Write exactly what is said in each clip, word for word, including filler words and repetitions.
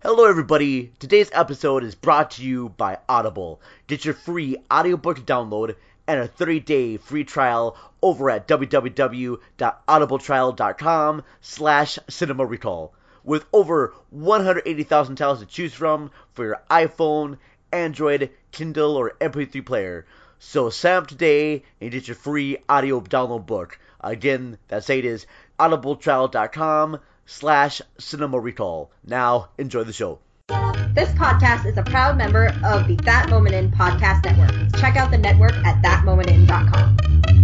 Hello everybody, today's episode is brought to you by Audible. Get your free audiobook download and a thirty-day free trial over at www.audibletrial.com slash cinema recall. With over one hundred eighty thousand titles to choose from for your iPhone, Android, Kindle, or M P three player. So sign up today and get your free audio download book. Again, that site is audibletrial.com slash cinema recall. Now, enjoy the show. This podcast is a proud member of the That Moment In podcast network. Check out the network at that moment in dot com.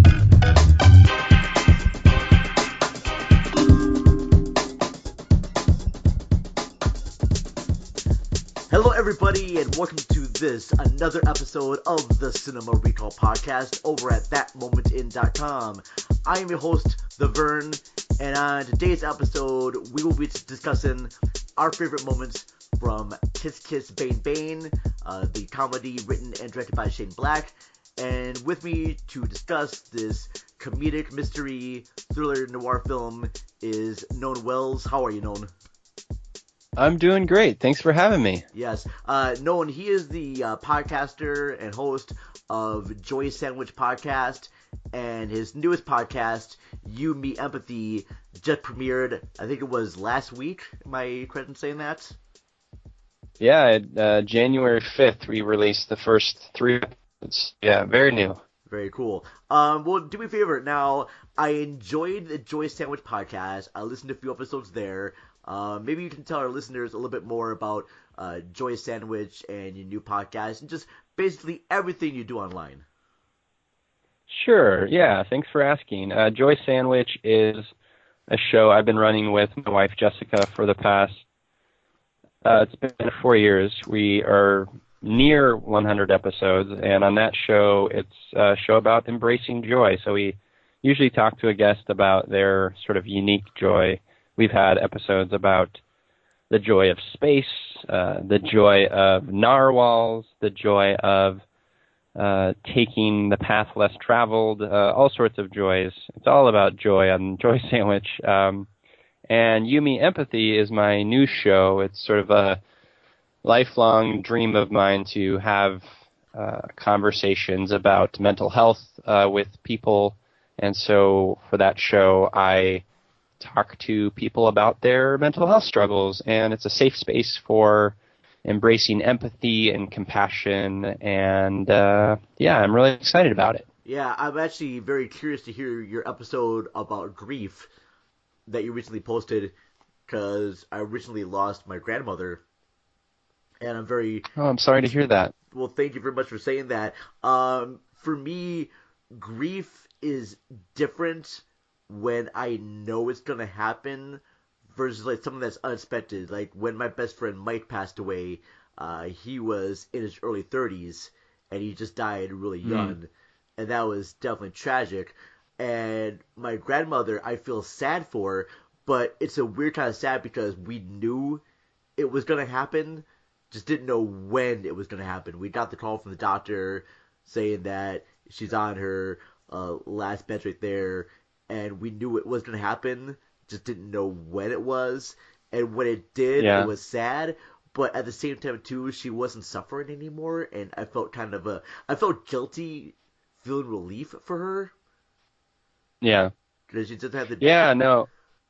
Hello everybody, and welcome to this, another episode of the Cinema Recall podcast over at that moment in dot com. I am your host, The Vern, and on today's episode, we will be discussing our favorite moments from Kiss Kiss Bang Bang, uh, the comedy written and directed by Shane Black. And with me to discuss this comedic mystery thriller noir film is Noan Wells. How are you, Noan? I'm doing great. Thanks for having me. Yes. Uh, Noan, he is the uh, podcaster and host of Joy Sandwich Podcast, and his newest podcast, You Me Empathy, just premiered, I think it was last week. Am I correct in saying that? Yeah, uh, January fifth, we released the first three episodes. Yeah, very new. Very cool. Um, well, do me a favor. Now, I enjoyed the Joy Sandwich Podcast. I listened to a few episodes there. Uh, maybe you can tell our listeners a little bit more about uh, Joy Sandwich and your new podcast and just basically everything you do online. Sure, yeah, thanks for asking. Uh, Joy Sandwich is a show I've been running with my wife Jessica for the past, uh, it's been four years. We are near one hundred episodes, and on that show, it's a show about embracing joy. So we usually talk to a guest about their sort of unique joy. We've had episodes about the joy of space, uh, the joy of narwhals, the joy of uh, taking the path less traveled, uh, all sorts of joys. It's all about joy on Joy Sandwich. Um, and You Me Empathy is my new show. It's sort of a lifelong dream of mine to have uh, conversations about mental health uh, with people. And so for that show, I talk to people about their mental health struggles, and it's a safe space for embracing empathy and compassion, and uh, yeah, I'm really excited about it. Yeah, I'm actually very curious to hear your episode about grief that you recently posted, because I recently lost my grandmother, and I'm very... Oh, I'm sorry to hear that. Well, thank you very much for saying that. Um, for me, grief is different when I know it's going to happen versus like something that's unexpected. Like when my best friend Mike passed away, uh, he was in his early thirties and he just died really young. Mm. And that was definitely tragic. And my grandmother, I feel sad for, but it's a weird kind of sad because we knew it was going to happen, just didn't know when it was going to happen. We got the call from the doctor saying that she's on her uh, last bed right there, and we knew it was going to happen, just didn't know when it was. And when it did, yeah. It was sad. But at the same time, too, she wasn't suffering anymore. And I felt kind of a... I felt guilty feeling relief for her. Yeah. Because she just had the... Yeah, no.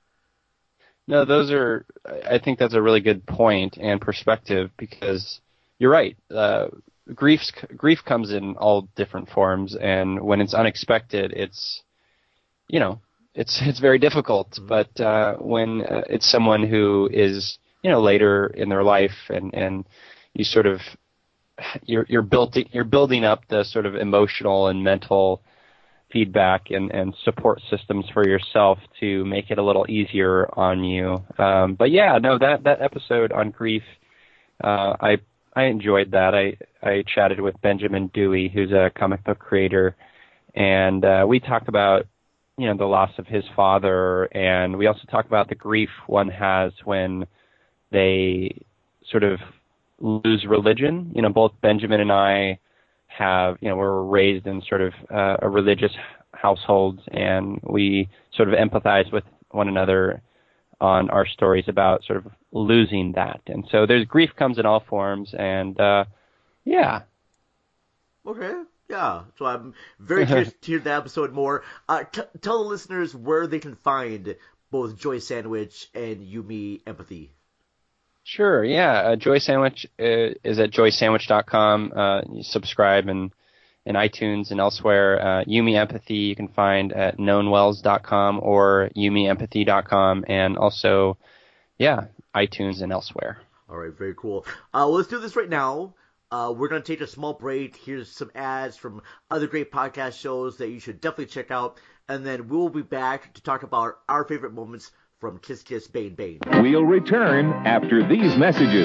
No, those are... I think that's a really good point and perspective, because you're right. Uh, grief's, grief comes in all different forms. And when it's unexpected, it's... you know, it's it's very difficult. Mm-hmm. But uh, when uh, it's someone who is, you know, later in their life, and, and you sort of you're you're built you're building up the sort of emotional and mental feedback and, and support systems for yourself to make it a little easier on you. Um, but yeah, no, that that episode on grief, uh, I I enjoyed that. I I chatted with Benjamin Dewey, who's a comic book creator, and uh, we talked about, you know, the loss of his father, and we also talk about the grief one has when they sort of lose religion. You know, both Benjamin and I have, you know, were raised in sort of uh, a religious household, and we sort of empathize with one another on our stories about sort of losing that. And so there's grief comes in all forms, and uh, yeah. Okay, yeah. So I'm very curious to hear that episode more. Uh, t- tell the listeners where they can find both Joy Sandwich and Yumi Empathy. Sure, yeah. Uh, Joy Sandwich uh, is at joy sandwich dot com. Uh, you subscribe in, in iTunes and elsewhere. Uh, Yumi Empathy you can find at known wells dot com or yumi empathy dot com, and also, yeah, iTunes and elsewhere. All right, very cool. Uh, well, let's do this right now. Uh, we're going to take a small break. Here's some ads from other great podcast shows that you should definitely check out. And then we'll be back to talk about our favorite moments from Kiss Kiss Bane Bane. We'll return after these messages.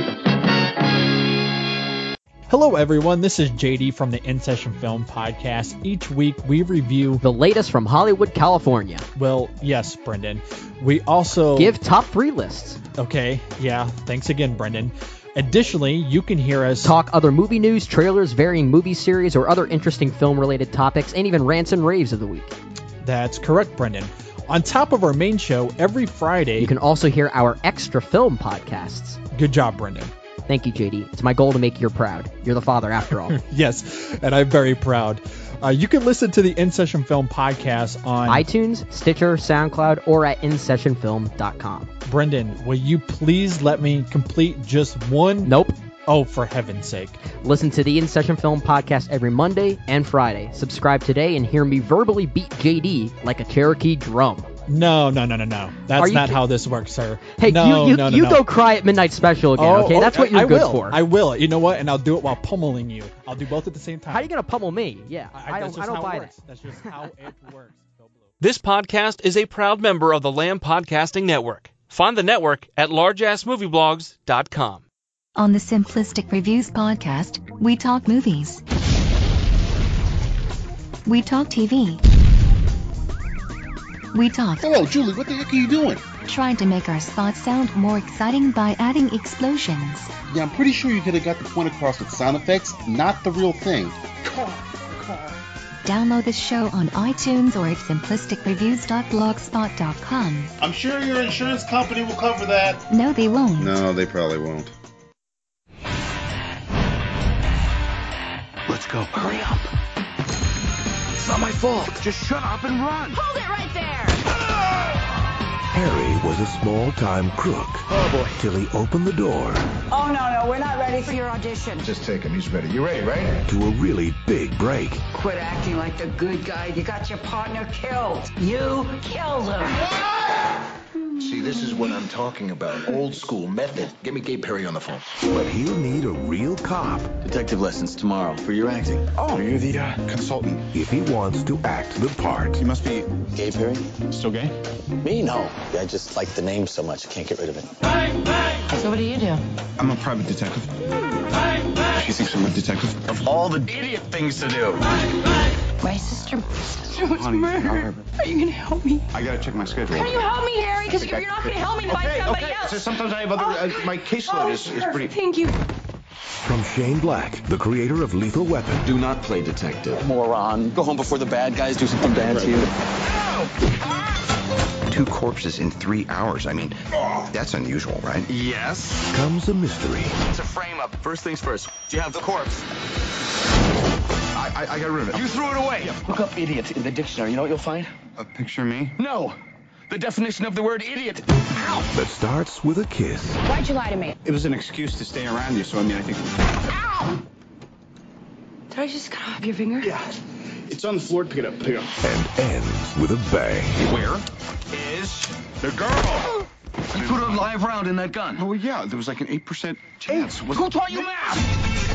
Hello, everyone. This is J D from the In Session Film Podcast. Each week, we review the latest from Hollywood, California. Well, yes, Brendan. We also give top three lists. Okay, yeah. Thanks again, Brendan. Additionally, you can hear us talk other movie news, trailers, varying movie series, or other interesting film-related topics, and even rants and raves of the week. That's correct, Brendan. On top of our main show, every Friday, you can also hear our extra film podcasts. Good job, Brendan. Thank you, J D. It's my goal to make you proud. You're the father, after all. Yes, and I'm very proud. Uh, you can listen to the In Session Film Podcast on iTunes, Stitcher, SoundCloud, or at in session film dot com. Brendan, will you please let me complete just one? Nope. Oh, for heaven's sake. Listen to the In Session Film Podcast every Monday and Friday. Subscribe today and hear me verbally beat J D like a Cherokee drum. No, no, no, no, no. That's not ki- how this works, sir. Hey, no, you, you, no, no, you no. go cry at Midnight Special again, oh, okay? That's what you're I good will. for. I will. You know what? And I'll do it while pummeling you. I'll do both at the same time. How are you going to pummel me? Yeah, I, I don't, I don't buy that. That's just how it works. This podcast is a proud member of the Lamb Podcasting Network. Find the network at large ass movie blogs dot com. On the Simplistic Reviews podcast, we talk movies. We talk T V. We talk. Hello, Julie, what the heck are you doing? Trying to make our spots sound more exciting by adding explosions. Yeah, I'm pretty sure you could have got the point across with sound effects, not the real thing. Car, car. Download this show on iTunes or at simplistic reviews dot blogspot dot com. I'm sure your insurance company will cover that. No, they won't. No, they probably won't. Let's go. Hurry up. It's not my fault. Just shut up and run. Hold it right there. Harry was a small-time crook. Oh, boy. Till he opened the door. Oh, no, no, we're not ready for your audition. Just take him. He's ready. You ready, right? To a really big break. Quit acting like the good guy. You got your partner killed. You killed him. See, this is what I'm talking about. Old school method. Get me Gabe Perry on the phone. But he'll need a real cop. Detective lessons tomorrow for your acting. Oh, you're the uh, consultant. If he wants to act the part. You must be... Gabe Perry? Still gay? Me? No. I just like the name so much, I can't get rid of it. Bang, bang. So what do you do? I'm a private detective. Bang, bang. She thinks I'm a detective. Of all the idiot things to do. Bang, bang. My sister, my sister was Honey, murdered. Are you going to help me? I gotta check my schedule. How do you help me, Harry? Because you're not going to help me find okay, somebody okay. else. So sometimes I have other... Oh. Uh, my caseload oh, is, is pretty... Thank you. From Shane Black, the creator of Lethal Weapon. Do not play detective. Moron. Go home before the bad guys do something bad to you. Two corpses in three hours. I mean, that's unusual, right? Yes. Comes a mystery. It's a frame-up. First things first. Do you have the corpse? I, I, I got rid of it. You threw it away. Yeah. Look up idiot in the dictionary. You know what you'll find? A picture of me? No. The definition of the word idiot. Ow. That starts with a kiss. Why'd you lie to me? It was an excuse to stay around you, so I mean, I think... Ow! Did I just cut off your finger? Yeah. It's on the floor. Pick it up. Pick it up. And ends with a bang. Where is the girl? You put a live round in that gun. Oh, yeah. There was like an eight percent chance. Hey, who taught you math?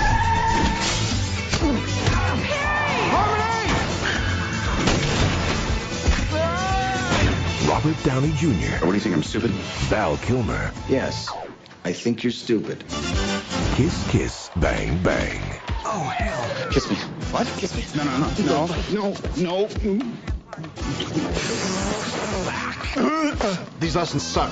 Robert Downey Junior What do you think, I'm stupid? Val Kilmer. Yes, I think you're stupid. Kiss, kiss, bang, bang. Oh, hell. Kiss me. What? Kiss me. No, no, no, no, no, no. These lessons suck.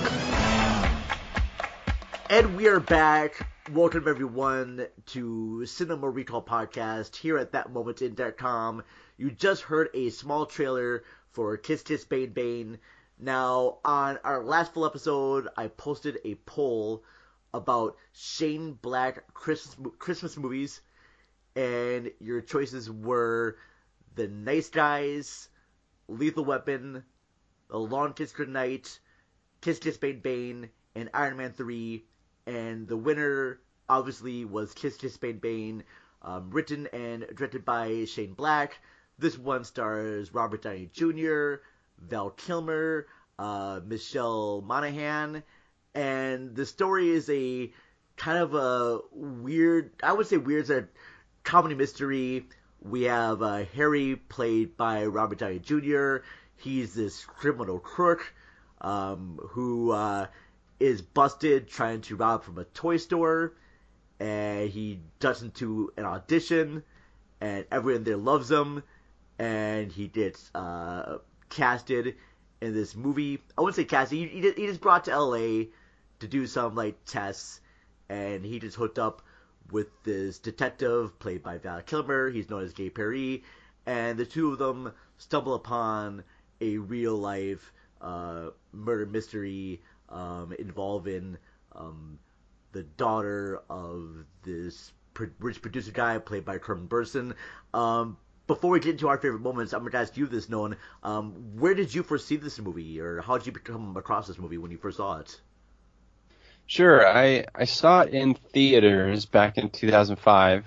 And we are back. Welcome, everyone, to Cinema Recall Podcast here at that moment in dot com. You just heard a small trailer for Kiss Kiss Bane Bane. Now, on our last full episode, I posted a poll about Shane Black Christmas, Christmas movies, and your choices were The Nice Guys, Lethal Weapon, The Long Kiss Goodnight, Kiss Kiss Bane Bane, and Iron Man three, and the winner, obviously, was Kiss Kiss Bane Bane, um, written and directed by Shane Black. This one stars Robert Downey Junior, Val Kilmer, uh, Michelle Monaghan, and the story is a kind of a weird, I would say weird, it's a comedy mystery. We have uh, Harry, played by Robert Downey Junior He's this criminal crook um, who uh, is busted trying to rob from a toy store, and he does into an audition, and everyone there loves him, and he gets uh, casted in this movie. I wouldn't say casted. He, he, he just brought to L A to do some like tests, and he just hooked up with this detective played by Val Kilmer. He's known as Gay Perry, and the two of them stumble upon a real life uh, murder mystery um, involving um, the daughter of this rich producer guy played by Kermit Burson. Um, Before we get into our favorite moments, I'm going to ask you this, Nolan. Um, where did you first see this movie, or how did you come across this movie when you first saw it? Sure, I, I saw it in theaters back in two thousand five.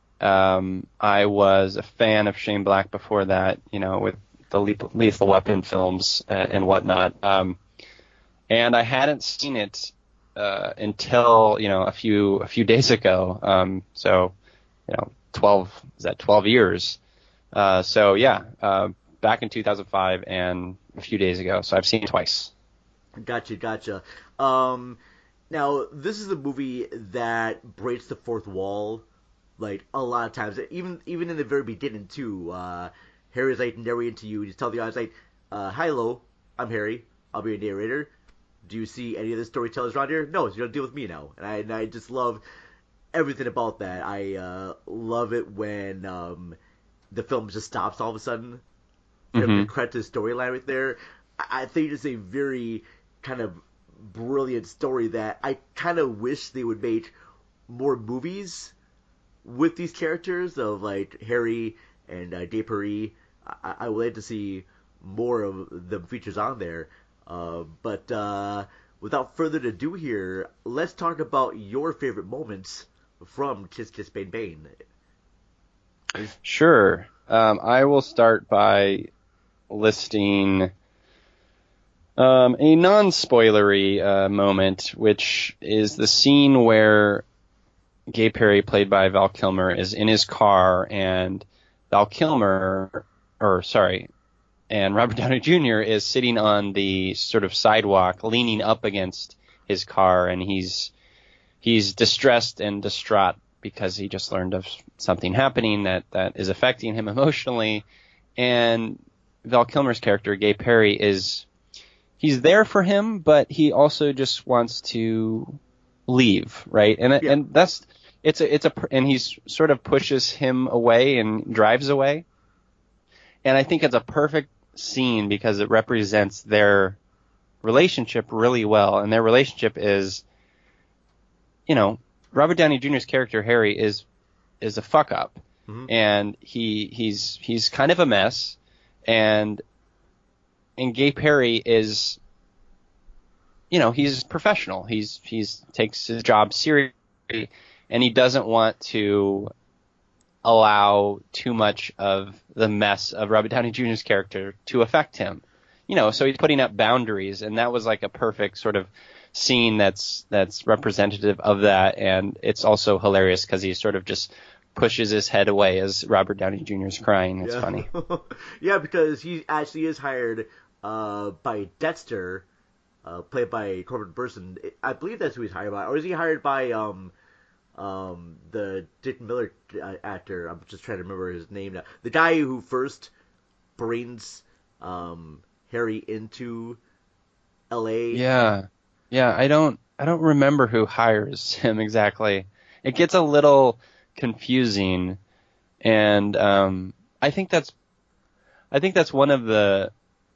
Um, I was a fan of Shane Black before that, you know, with the Lethal Weapon films uh, and whatnot. Um, and I hadn't seen it uh, until, you know, a few a few days ago. Um, so, you know, twelve is that twelve years? Uh, so yeah, uh, back in two thousand five and a few days ago. So I've seen it twice. Gotcha, gotcha. Um, now this is a movie that breaks the fourth wall, like a lot of times. Even even in the very beginning too. Uh, Harry's like narrating to you. Just tell the audience like, uh, "Hi, hello, I'm Harry. I'll be your narrator. Do you see any of the storytellers around here? No, so you're gonna deal with me now." And I and I just love everything about that. I uh, love it when um, the film just stops all of a sudden. You Mm-hmm. know, the credit to the storyline right there. I, I think it's a very kind of brilliant story that I kind of wish they would make more movies with these characters of like Harry and uh, Gay Perry. I, I would like to see more of the features on there. Uh, but uh, without further ado here, let's talk about your favorite moments from Kiss Kiss Bane Bane. Sure. Um, I will start by listing um, a non-spoilery uh, moment, which is the scene where Gay Perry, played by Val Kilmer, is in his car, and Val Kilmer, or sorry, and Robert Downey Junior is sitting on the sort of sidewalk, leaning up against his car, and he's he's distressed and distraught because he just learned of something happening that, that is affecting him emotionally. And Val Kilmer's character, Gay Perry, is he's there for him, but he also just wants to leave, right? And yeah. and that's it's a it's a and he's sort of pushes him away and drives away. And I think it's a perfect scene because it represents their relationship really well. And their relationship is, you know, Robert Downey Junior's character Harry is is a fuck up, mm-hmm. and he he's he's kind of a mess, and and Gay Perry is, you know, he's professional. He's he's takes his job seriously, and he doesn't want to allow too much of the mess of Robert Downey Junior's character to affect him. You know, so he's putting up boundaries, and that was like a perfect sort of scene that's that's representative of that, and it's also hilarious because he sort of just pushes his head away as Robert Downey Junior's crying. It's yeah. funny. Yeah, because he actually is hired uh, by Dexter, uh, played by Corbin Burson. I believe that's who he's hired by, or is he hired by um, um, the Dick Miller actor? I'm just trying to remember his name now. The guy who first brings um, Harry into L A. Yeah. Yeah, I don't I don't remember who hires him exactly. It gets a little confusing, and um, I think that's I think that's one of the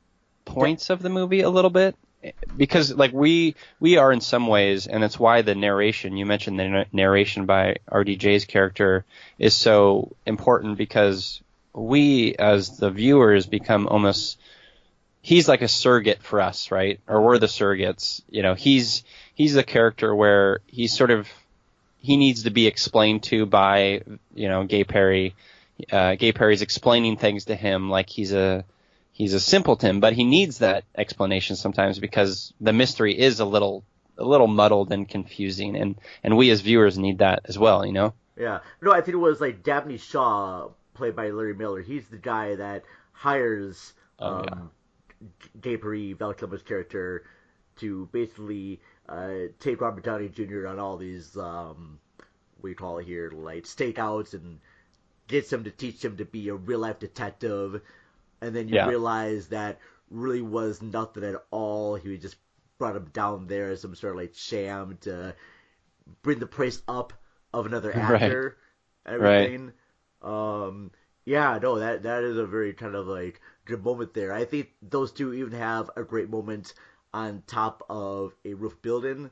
points of the movie a little bit. Because like we we are in some ways, and that's why the narration, you mentioned the narration by R D J's character is so important, because we as the viewers become almost, he's like a surrogate for us, right? Or we're the surrogates. You know, he's he's a character where he's sort of, he needs to be explained to by, you know, Gay Perry. Uh, Gay Perry's explaining things to him like he's a He's a simpleton, but he needs that explanation sometimes because the mystery is a little a little muddled and confusing, and, and we as viewers need that as well, you know? Yeah. No, I think it was like Dabney Shaw, played by Larry Miller. He's the guy that hires oh, um, yeah. Gay Perry, Val Kilmer's character, to basically uh, take Robert Downey Junior on all these, um, what do you call it here, like stakeouts, and gets him to teach him to be a real-life detective. And then you yeah. realize that really was nothing at all. He just brought him down there as some sort of like sham to bring the price up of another actor. Right. Everything. Right. Um, yeah, no, that that is a very kind of like good moment there. I think those two even have a great moment on top of a roof building.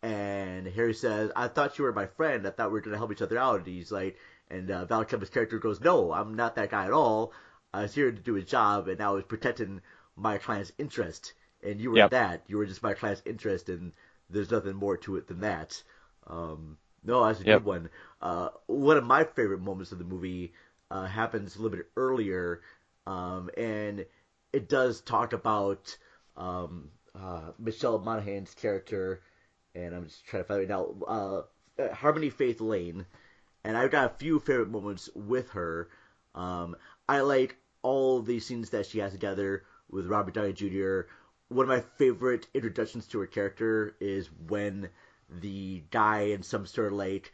And Harry says, "I thought you were my friend. I thought we were going to help each other out." And he's like, and uh, Val Kilmer's character goes, "No, I'm not that guy at all. I was here to do his job, and I was protecting my client's interest. And you were yep. that. You were just my client's interest, and there's nothing more to it than that." Um, no, that's a yep. good one. Uh, one of my favorite moments of the movie uh, happens a little bit earlier, um, and it does talk about um, uh, Michelle Monaghan's character, and I'm just trying to find it now, uh, Harmony Faith Lane, and I've got a few favorite moments with her. Um, I like all the scenes that she has together with Robert Downey Junior One of my favorite introductions to her character is when the guy in some sort of like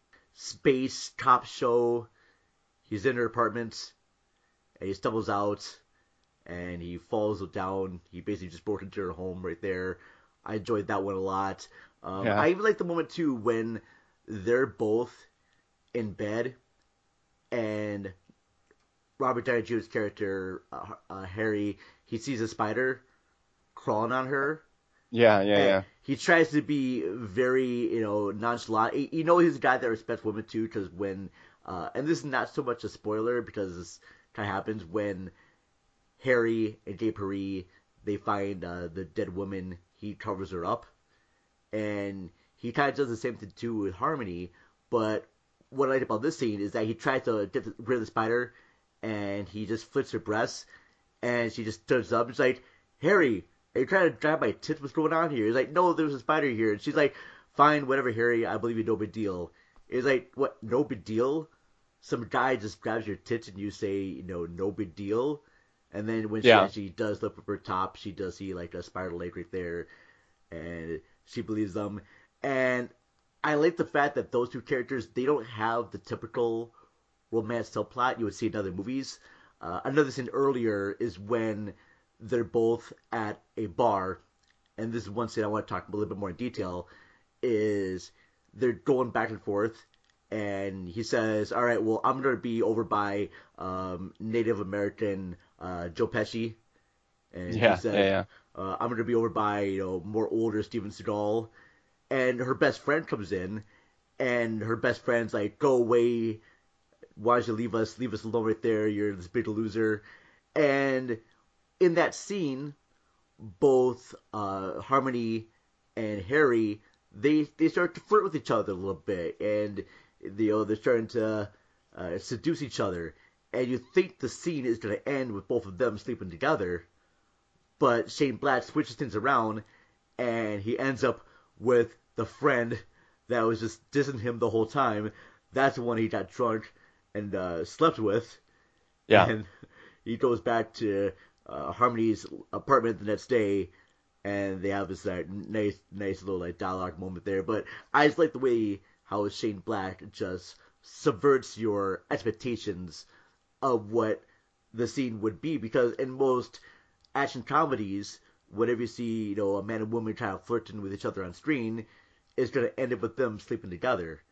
space cop show, he's in her apartment, and he stumbles out, and he falls down. He basically just broke into her home right there. I enjoyed that one a lot. Um, yeah. I even like the moment too when they're both in bed, and Robert Downey Junior's character, uh, uh, Harry, he sees a spider crawling on her. Yeah, yeah, yeah. He tries to be very, you know, nonchalant. You know, he's a guy that respects women too, because when, uh, and this is not so much a spoiler because this kind of happens when Harry and Gay Perry, they find uh, the dead woman, he covers her up, and he kind of does the same thing too with Harmony. But what I like about this scene is that he tries to get rid of the spider, and he just flips her breasts, and she just turns up. It's like, "Harry, are you trying to grab my tits? What's going on here?" He's like, "No, there's a spider here." And she's like, "Fine, whatever, Harry. I believe you, no big deal." It's like, what, no big deal? Some guy just grabs your tits and you say, you know, no big deal? And then when she yeah. actually does lift up her top, she does see like a spider leg right there, and she believes them. And I like the fact that those two characters, they don't have the typical romance subplot you would see in other movies. Uh, another scene earlier is when they're both at a bar, and this is one scene I want to talk a little bit more in detail, is they're going back and forth, and he says, "All right, well, I'm going to be over by um, Native American uh, Joe Pesci," and yeah, he says, yeah, yeah. Uh, "I'm going to be over by, you know, more older Steven Seagal," and her best friend comes in, and her best friend's like, "Go away, why don't you leave us, leave us alone right there, you're this big loser." And in that scene, both uh, Harmony and Harry, they they start to flirt with each other a little bit, and you know, they're starting to uh, seduce each other, and you think the scene is going to end with both of them sleeping together, but Shane Black switches things around, and he ends up with the friend that was just dissing him the whole time. That's the one he got drunk and uh, slept with. Yeah. And he goes back to uh, Harmony's apartment the next day, and they have this like, nice, nice little like dialogue moment there. But I just like the way how Shane Black just subverts your expectations of what the scene would be, because in most action comedies, whenever you see, you know, a man and woman kind of flirting with each other on screen, it's going to end up with them sleeping together.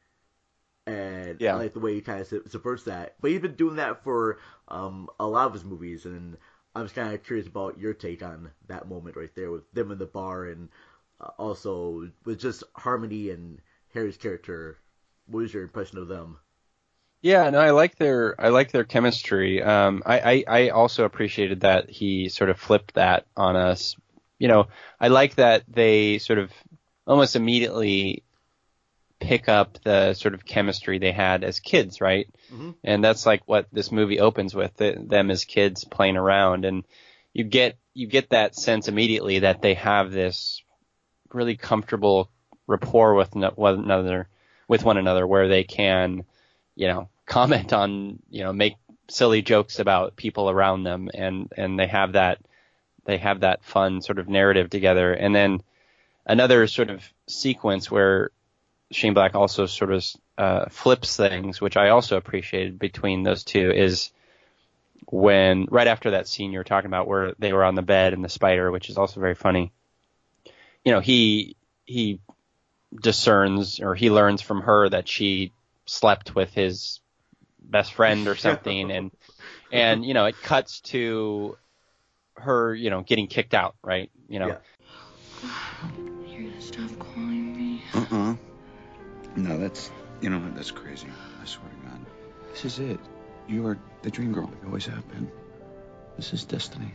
And yeah. I like the way he kind of subverts that. But he's been doing that for um, a lot of his movies, and I was kind of curious about your take on that moment right there with them in the bar, and uh, also with just Harmony and Harry's character. What was your impression of them? Yeah, no, I like their I like their chemistry. Um, I, I, I also appreciated that he sort of flipped that on us. You know, I like that they sort of almost immediately pick up the sort of chemistry they had as kids, right? Mm-hmm. And that's like what this movie opens with, the, them as kids playing around, and you get you get that sense immediately that they have this really comfortable rapport with no, one another, with one another, where they can, you know, comment on, you know, make silly jokes about people around them, and and they have that they have that fun sort of narrative together. And then another sort of sequence where Shane Black also sort of uh, flips things, which I also appreciated between those two, is when right after that scene you were talking about where they were on the bed and the spider, which is also very funny. You know, he he discerns, or he learns from her that she slept with his best friend or something, and and you know, it cuts to her, you know, getting kicked out, right? You know. Yeah. You're gonna stop calling me? Uh-uh. No, that's, you know, that's crazy. I swear to God. This is it. You are the dream girl. You always have been. This is destiny.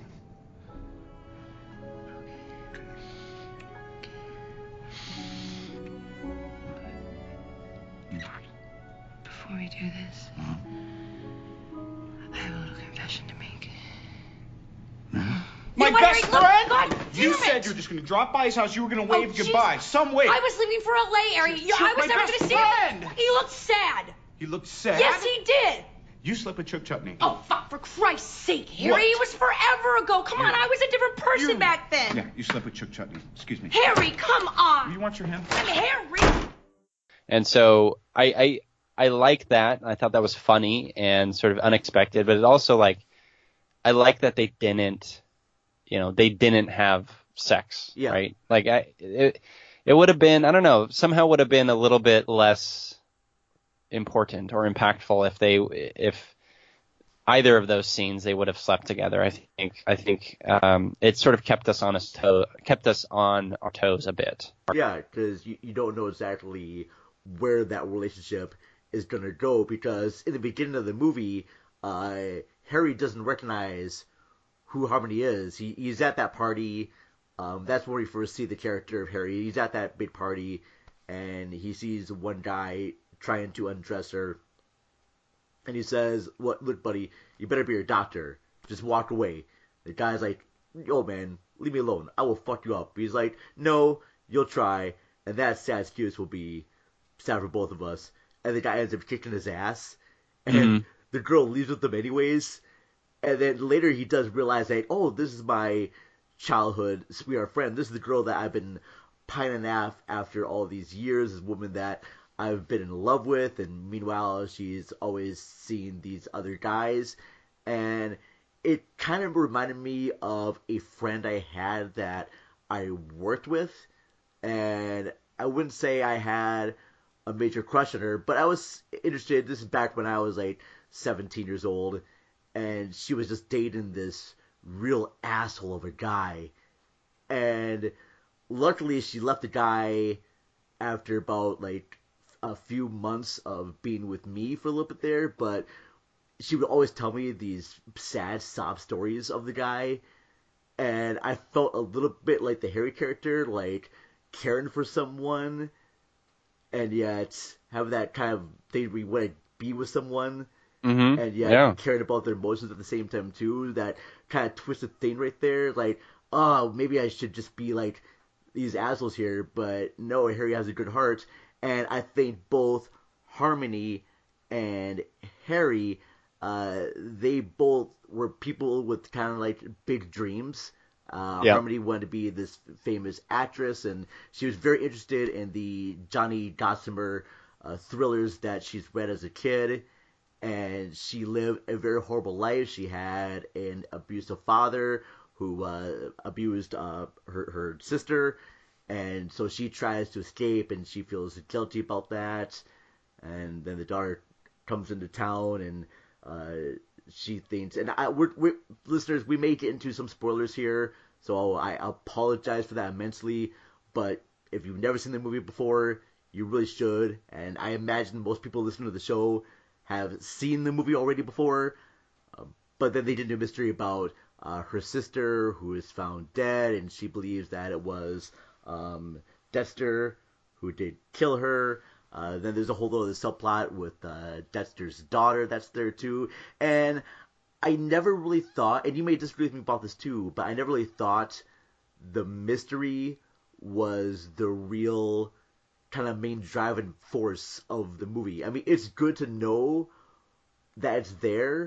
Before we do this, Uh-huh. I have a little confession to make. My Yeah, best Larry, friend? God damn You it. said you were just going to drop by his house. You were going to wave Oh, goodbye. jeez. Some way. I was leaving for L A, Harry. You Yeah, I took was my never best going to see friend. him. He looked sad. He looked sad. Yes, he did. You slept with Chuck Chutney. Oh, fuck, for Christ's sake, Harry. What? It was forever ago. Come on, I was a different person You- back then. Yeah, you slept with Chuck Chutney. Excuse me. Harry, come on. You want your hand? I'm Harry. And so I, I I like that. I thought that was funny and sort of unexpected, but it also, like, I like that they didn't, you know, they didn't have sex, Yeah. right? Like, I it, it would have been, I don't know, somehow would have been a little bit less important or impactful if they, if either of those scenes they would have slept together. I think, I think um, it sort of kept us on us toe, kept us on our toes a bit. Yeah, because you, you don't know exactly where that relationship is going to go, because in the beginning of the movie, uh, Harry doesn't recognize who Harmony is. He, he's at that party. Um, that's where we first see the character of Harry. He's at that big party, and he sees one guy trying to undress her. And he says, "What? Look, buddy, you better be a doctor. Just walk away." The guy's like, "Yo, man, leave me alone. I will fuck you up." He's like, "No, you'll try." And that sad excuse will be sad for both of us. And the guy ends up kicking his ass. And Mm-hmm. the girl leaves with him anyways. And then later he does realize that, oh, this is my childhood sweetheart friend. This is the girl that I've been pining af- after all these years. This woman that I've been in love with. And meanwhile, she's always seen these other guys. And it kind of reminded me of a friend I had that I worked with. And I wouldn't say I had a major crush on her, but I was interested. This is back when I was like seventeen years old, and she was just dating this real asshole of a guy. And luckily she left the guy after about like a few months of being with me for a little bit there, but she would always tell me these sad sob stories of the guy, and I felt a little bit like the Harry character, like caring for someone, and yet have that kind of thing where you want to be with someone, Mm-hmm. and yet Yeah. caring about their emotions at the same time too. That kind of twisted thing right there, like, oh, maybe I should just be like these assholes here, but no, Harry has a good heart, and I think both Harmony and Harry, uh, they both were people with kind of like big dreams. Uh, Yeah. Harmony wanted to be this famous actress, and she was very interested in the Johnny Gossamer uh, thrillers that she's read as a kid. And she lived a very horrible life. She had an abusive father who uh, abused uh, her, her sister, and so she tries to escape, and she feels guilty about that. And then the daughter comes into town, and uh, she thinks, and I, we're, we're listeners, we may get into some spoilers here, so I apologize for that immensely. But if you've never seen the movie before, you really should. And I imagine most people listening to the show have seen the movie already before. Uh, but then they did a mystery about uh, her sister, who is found dead, and she believes that it was um, Dexter who did kill her. Uh, then there's a whole other subplot with uh, Dexter's daughter that's there too. And I never really thought, and you may disagree with me about this too, but I never really thought the mystery was the real kind of main driving force of the movie. I mean, it's good to know that it's there,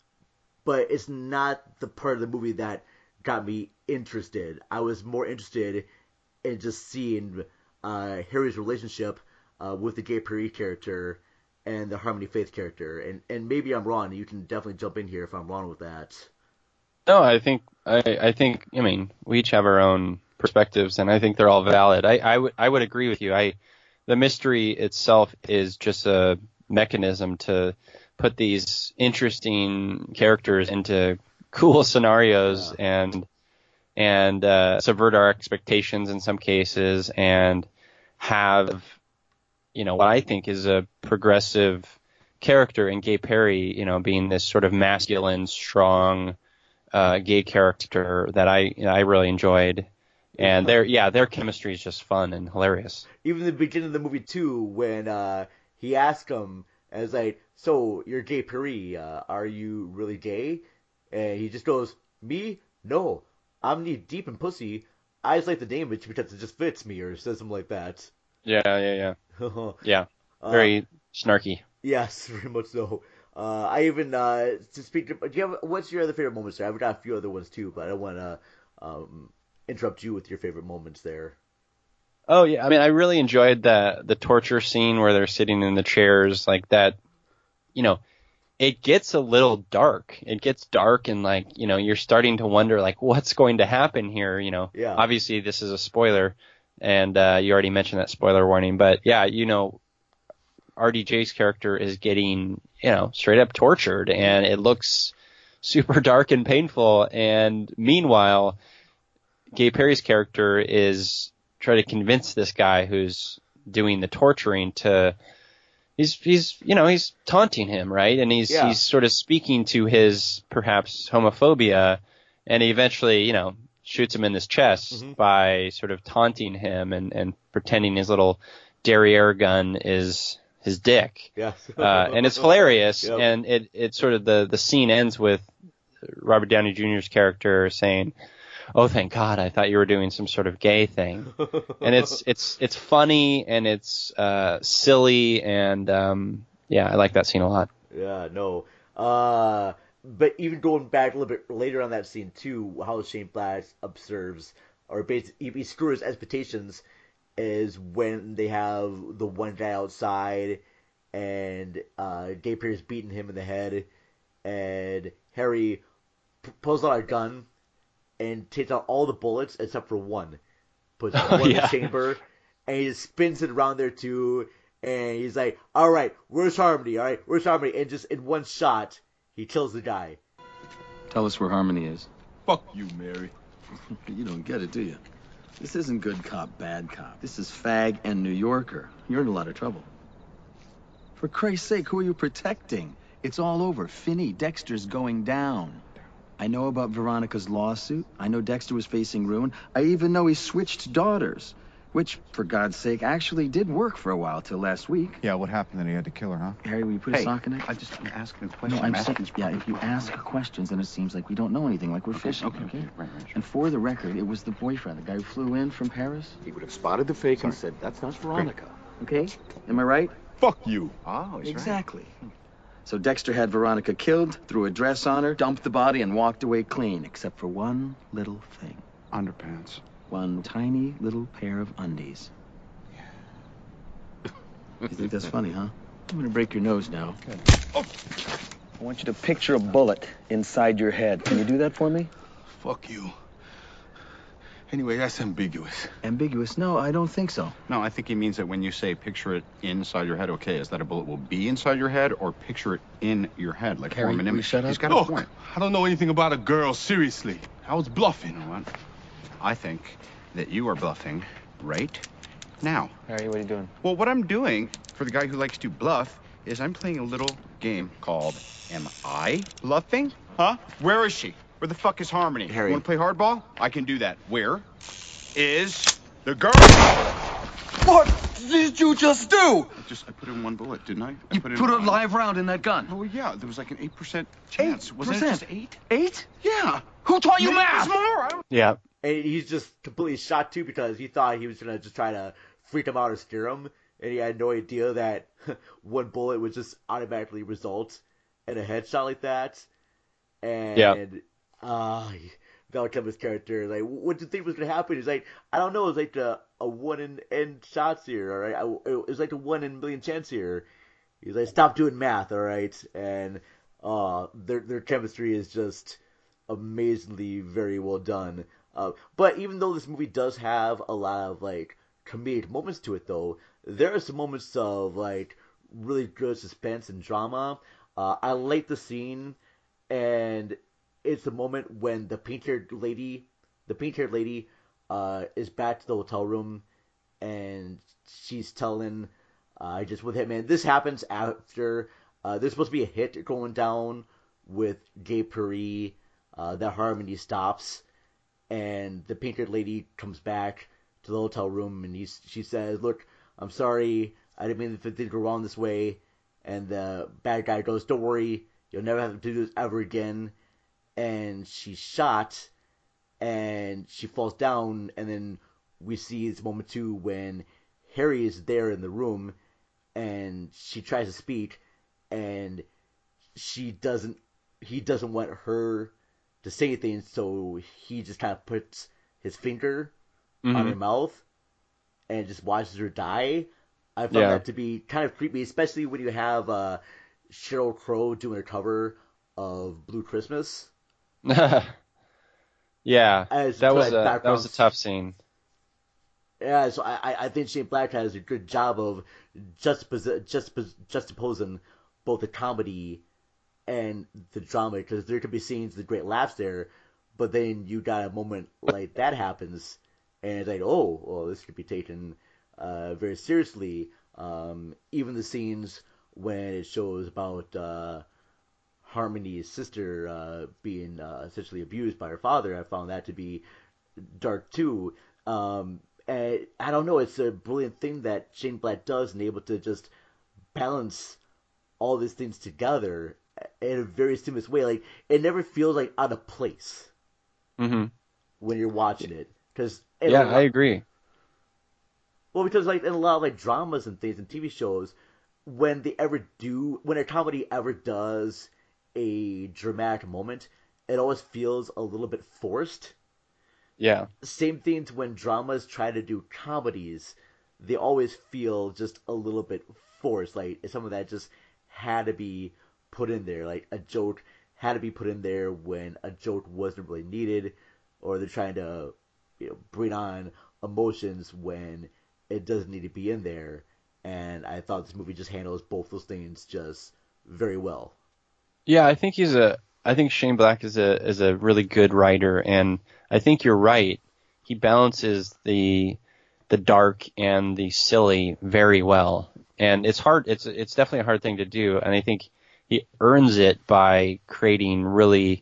but it's not the part of the movie that got me interested. I was more interested in just seeing uh, Harry's relationship Uh, with the Gay Perry character and the Harmony Faith character, and and maybe I'm wrong. You can definitely jump in here if I'm wrong with that. No, I think I, I think I mean we each have our own perspectives, and I think they're all valid. I, I would I would agree with you. I the mystery itself is just a mechanism to put these interesting characters into cool scenarios yeah. and and uh, subvert our expectations in some cases, and have, you know, what I think is a progressive character in Gay Perry, you know, being this sort of masculine, strong, uh, gay character that I, you know, I really enjoyed. And their, yeah, their chemistry is just fun and hilarious. Even the beginning of the movie too, when, uh, he asked him, as like, so you're Gay Perry, uh, are you really gay? And he just goes, me? No. I'm knee deep in pussy. I just like the name because it just fits me, or says something like that. Yeah, yeah, yeah. yeah, very uh, snarky. Yes, very much so. Uh, I even, uh, to speak to, do you have, what's your other favorite moments there? I've got a few other ones too, but I don't want to um, interrupt you with your favorite moments there. Oh, yeah, I mean, I really enjoyed the, the torture scene where they're sitting in the chairs like that. You know, it gets a little dark. It gets dark and, like, you know, you're starting to wonder, like, what's going to happen here, you know? Yeah. Obviously, this is a spoiler. And uh, you already mentioned that spoiler warning. But, yeah, you know, R D J's character is getting, you know, straight up tortured. And it looks super dark and painful. And meanwhile, Gay Perry's character is trying to convince this guy who's doing the torturing to – he's, he's you know, he's taunting him, right? And he's yeah. he's sort of speaking to his perhaps homophobia. And he eventually, you know, shoots him in his chest mm-hmm. by sort of taunting him and, and pretending his little derriere gun is his dick. Yes. uh, and it's hilarious. Yep. And it, it sort of the, the scene ends with Robert Downey Junior's character saying, "Oh, thank God, I thought you were doing some sort of gay thing." And it's it's it's funny and it's uh, silly and um, yeah, I like that scene a lot. Yeah, no. Uh But even going back a little bit later on that scene too, how Shane Black observes, or basically he screws expectations, is when they have the one guy outside, and uh, Gay Perry's beating him in the head, and Harry p- pulls out a gun and takes out all the bullets except for one, puts oh, one yeah. in the chamber, and he just spins it around there too, and he's like, "All right, where's Harmony? All right, where's Harmony?" And just in one shot, he kills the guy. Tell us where Harmony is. Fuck you, Mary. You don't get it, do you? This isn't good cop, bad cop. This is fag and New Yorker. You're in a lot of trouble. For Christ's sake, who are you protecting? It's all over. Finney, Dexter's going down. I know about Veronica's lawsuit. I know Dexter was facing ruin. I even know he switched daughters. Which, for God's sake, actually did work for a while till last week. Yeah, what happened then? He had to kill her, huh? Harry, will you put hey, a sock in it? I just, I'm asking a question. No, I'm, I'm saying, asking yeah, if you ask questions, then it seems like we don't know anything, like we're okay, fishing. Okay, okay, right, right. Sure. And for the record, it was the boyfriend, the guy who flew in from Paris. He would have spotted the fake Sorry. and said, that's not Veronica. Okay, am I right? Fuck you. Oh, he's exactly. Right. So Dexter had Veronica killed, threw a dress on her, dumped the body, and walked away clean, except for one little thing. Underpants. One tiny little pair of undies. You think that's funny, huh? I'm gonna break your nose now. Okay. Oh. I want you to picture a bullet inside your head. Can you do that for me? Fuck you. Anyway, that's ambiguous. Ambiguous? No, I don't think so. No, I think he means that when you say picture it inside your head, okay, is that a bullet will be inside your head or picture it in your head? Like Harry, form an will you image. shut up? He's got a Look, point. I don't know anything about a girl, seriously. I was bluffing. You know what? I think that you are bluffing right now. Harry, what are you doing? Well, what I'm doing for the guy who likes to bluff is I'm playing a little game called Am I Bluffing? Huh? Where is she? Where the fuck is Harmony? Harry. You want to play hardball? I can do that. Where is the girl? What did you just do? I just I put in one bullet, didn't I? I You put, in put a one. live round in that gun. Oh yeah, there was like an eight percent chance. Eight Wasn't it percent? just eight? Eight? Yeah. Who taught you Maybe it math? was more. I don't... Yeah. And he's just completely shocked too because he thought he was gonna just try to freak him out or scare him, and he had no idea that one bullet would just automatically result in a headshot like that. And Yeah. uh Val Kilmer's character, like, what did you think was gonna happen? He's like, I don't know, it was like a, a one in n shots here, all right? I, it was like a one in a million chance here. He's like, stop doing math, all right? And uh, their their chemistry is just amazingly very well done. Uh, but even though this movie does have a lot of like comedic moments to it, though, there are some moments of like really good suspense and drama. Uh, I like the scene, and it's the moment when the pink-haired lady, the pink-haired lady, uh, is back to the hotel room, and she's telling, uh, just with Hitman, this happens after, uh, there's supposed to be a hit going down with Gabe Perry, uh, that Harmony stops, and the pink-haired lady comes back to the hotel room, and he, she says, look, I'm sorry, I didn't mean for things to go wrong this way, and the bad guy goes, don't worry, you'll never have to do this ever again. And she's shot, and she falls down, and then we see this moment too when Harry is there in the room, and she tries to speak, and she doesn't, he doesn't want her to say anything, so he just kind of puts his finger mm-hmm. on her mouth, and just watches her die. I found yeah. that to be kind of creepy, especially when you have uh, Sheryl Crow doing a cover of Blue Christmas. yeah, As that was like a that was a tough scene. Yeah, so I I think Shane Black has a good job of juxtapos- juxtapos- juxtaposing both the comedy and the drama, because there could be scenes with great laughs there, but then you got a moment like that happens, and it's like, oh, well, this could be taken uh, very seriously. Um, even the scenes when it shows about uh, Harmony's sister uh, being uh, essentially abused by her father, I found that to be dark too. Um, and I don't know, it's a brilliant thing that Shane Black does, and able to just balance all these things together in a very seamless way. Like, it never feels like out of place mm-hmm. when you're watching it. Cause yeah, lot, I agree. Well, because like in a lot of like dramas and things and T V shows, when they ever do, when a comedy ever does a dramatic moment, it always feels a little bit forced. Yeah. Same things when dramas try to do comedies, they always feel just a little bit forced. Like, some of that just had to be put in there. Like, a joke had to be put in there when a joke wasn't really needed, or they're trying to, you know, bring on emotions when it doesn't need to be in there. And I thought this movie just handles both those things just very well. Yeah, I think he's a. I think Shane Black is a is a really good writer, and I think you're right. He balances the the dark and the silly very well, and it's hard. It's it's definitely a hard thing to do, and I think he earns it by creating really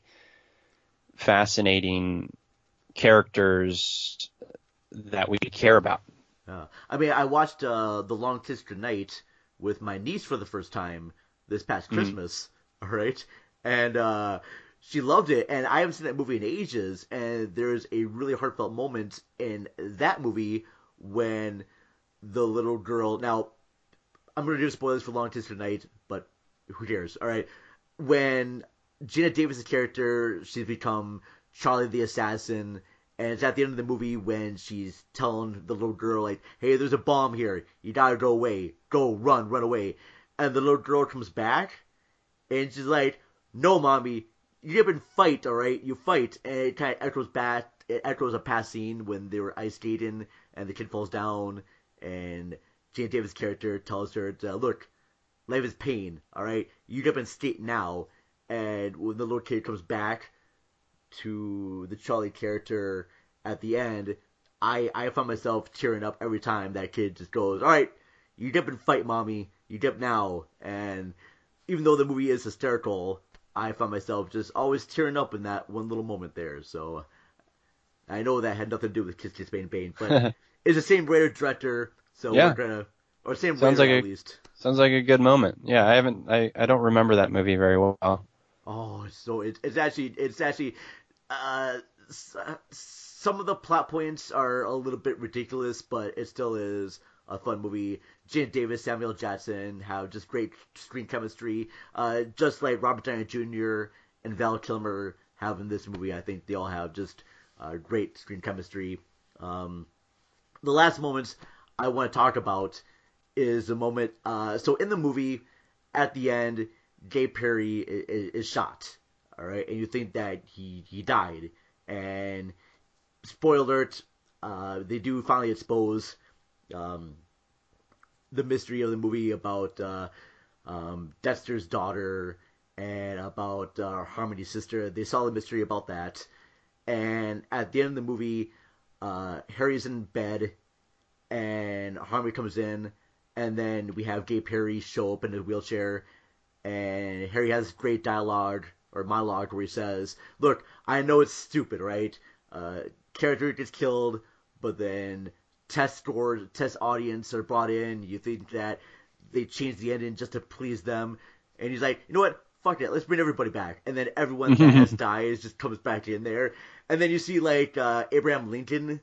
fascinating characters that we care about. Uh, I mean, I watched uh, The Long Kiss Goodnight with my niece for the first time this past Mm-hmm. Christmas, all right? And uh, she loved it, and I haven't seen that movie in ages, and there's a really heartfelt moment in that movie when the little girl... Now, I'm going to do spoilers for Long Kiss Goodnight, but who cares, all right? When Gina Davis' character, she's become Charlie the Assassin, and it's at the end of the movie when she's telling the little girl, like, hey, there's a bomb here. You gotta go away. Go, run, run away. And the little girl comes back, and she's like, no, mommy, you didn't fight, alright? You fight. And it kind of echoes back it echoes a past scene when they were ice skating and the kid falls down, and Jane Davis' character tells her, to, look, life is pain, all right? You get up and skate now. And when the little kid comes back to the Charlie character at the end, I, I find myself tearing up every time that kid just goes, all right, you get up and fight, mommy. You get up now. And even though the movie is hysterical, I find myself just always tearing up in that one little moment there. So I know that had nothing to do with Kiss Kiss Bang Bang, but it's the same writer director, so yeah. we're gonna or same sounds writer like at a, least. Sounds like a good moment. Yeah, I haven't. I, I don't remember that movie very well. Oh, so it, it's actually it's actually uh, some of the plot points are a little bit ridiculous, but it still is a fun movie. Jane Davis, Samuel Jackson have just great screen chemistry, uh, just like Robert Downey Junior and Val Kilmer have in this movie. I think they all have just uh, great screen chemistry. Um, the last moments I want to talk about is the moment. Uh, so in the movie, at the end, Gay Perry is, is shot. All right, and you think that he he died. And spoiler alert, uh, they do finally expose um, the mystery of the movie about uh, um, Dexter's daughter and about uh, Harmony's sister. They solve the mystery about that. And at the end of the movie, uh, Harry's in bed, and Harmony comes in, and then we have Gay Perry show up in his wheelchair, and Harry has great dialogue, or monologue, where he says, look, I know it's stupid, right? Uh, character gets killed, but then test scores, test audience are brought in, you think that they changed the ending just to please them, and he's like, you know what? Fuck it, let's bring everybody back. And then everyone that has died just comes back in there. And then you see, like, uh, Abraham Lincoln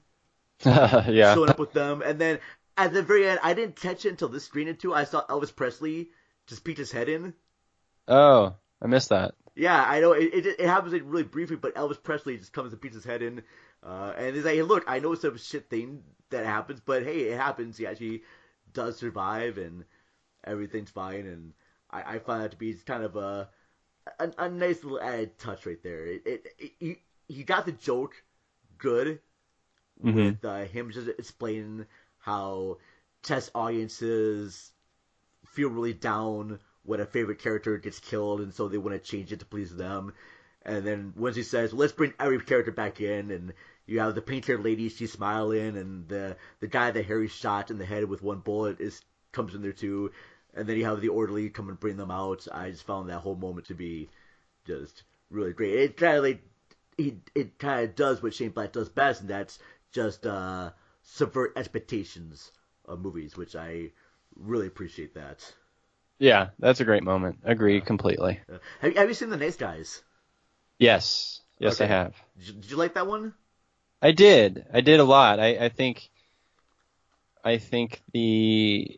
yeah. showing up with them. And then at the very end, I didn't catch it until this screen or two. I saw Elvis Presley just peek his head in. Oh, I missed that. Yeah, I know. It it, it happens like, really briefly, but Elvis Presley just comes and peeks his head in. Uh, and he's like, hey, look, I know it's a shit thing that happens, but hey, it happens. He actually does survive, and everything's fine. And I, I find that to be kind of a, a a nice little added touch right there. It, it, it he, he got the joke good mm-hmm. with uh, him just explaining how test audiences feel really down when a favorite character gets killed, and so they want to change it to please them. And then once he says, well, let's bring every character back in, and you have the pink-haired lady, she's smiling, and the the guy that Harry shot in the head with one bullet is comes in there too. And then you have the orderly come and bring them out. I just found that whole moment to be just really great. It kind of like he it kind of does what Shane Black does best, and that's just uh, subvert expectations of movies, which I really appreciate that. Yeah, that's a great moment. Agree uh, completely. Uh, have, have you seen The Nice Guys? Yes. Yes, okay. I have. Did you, did you like that one? I did. I did a lot. I, I think. I think the.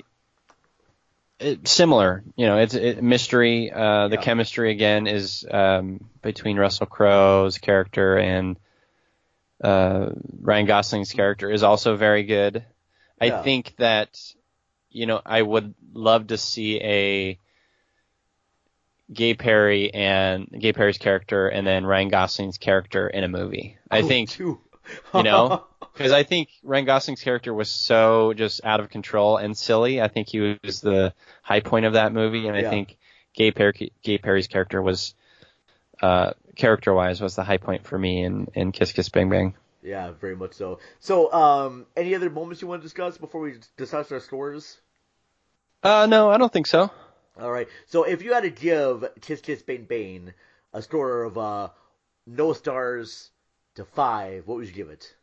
It, similar, you know, it's it, mystery. Uh, the yeah. chemistry again is um, between Russell Crowe's character and uh, Ryan Gosling's character is also very good. Yeah. I think that, you know, I would love to see a Gay Perry and Gay Perry's character and then Ryan Gosling's character in a movie. I oh, think, you know. Because I think Ryan Gosling's character was so just out of control and silly. I think he was the high point of that movie, and yeah. I think Gay, Perry, Gay Perry's character was, uh, character-wise, was the high point for me in, in Kiss Kiss Bang Bang. Yeah, very much so. So, um, any other moments you want to discuss before we discuss our scores? Uh, no, I don't think so. All right. So, if you had to give Kiss Kiss Bang Bang a score of uh, no stars to five, what would you give it?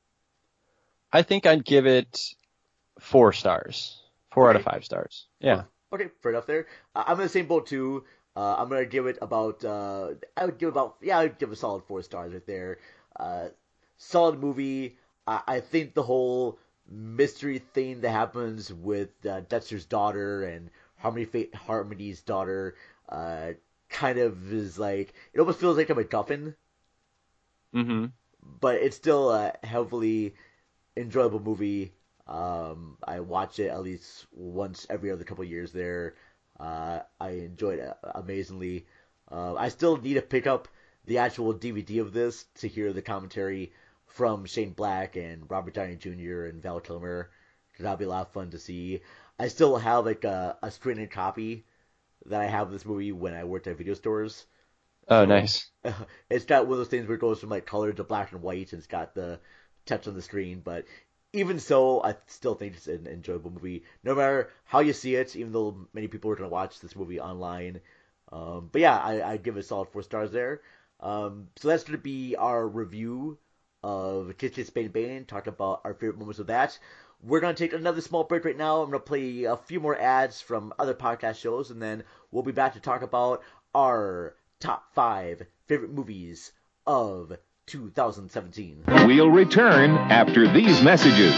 I think I'd give it four stars. Four okay. out of five stars. Yeah. Okay, fair enough there. Uh, I'm in the same boat too. Uh, I'm gonna give it about. Uh, I would give about. Yeah, I would give a solid four stars right there. Uh, solid movie. I, I think the whole mystery thing that happens with uh, Dexter's daughter and Harmony Fa- Harmony's daughter, uh, kind of is like it almost feels like a MacGuffin. Mm-hmm. But it's still a heavily enjoyable movie. Um, I watch it at least once every other couple of years there. Uh, I enjoyed it amazingly. Uh, I still need to pick up the actual D V D of this to hear the commentary from Shane Black and Robert Downey Junior and Val Kilmer. That'll be a lot of fun to see. I still have like a, a screened copy that I have of this movie when I worked at video stores. Oh, so, nice. It's got one of those things where it goes from like color to black and white, and it's got the text on the screen. But even so, I still think it's an enjoyable movie, no matter how you see it. Even though many people are going to watch this movie online, um, but yeah, I, I give it a solid four stars there. Um, so that's going to be our review of Kiss Kiss Bang Bang. Talk about our favorite moments of that. We're going to take another small break right now. I'm going to play a few more ads from other podcast shows, and then we'll be back to talk about our top five favorite movies of two thousand seventeen. We'll return after these messages.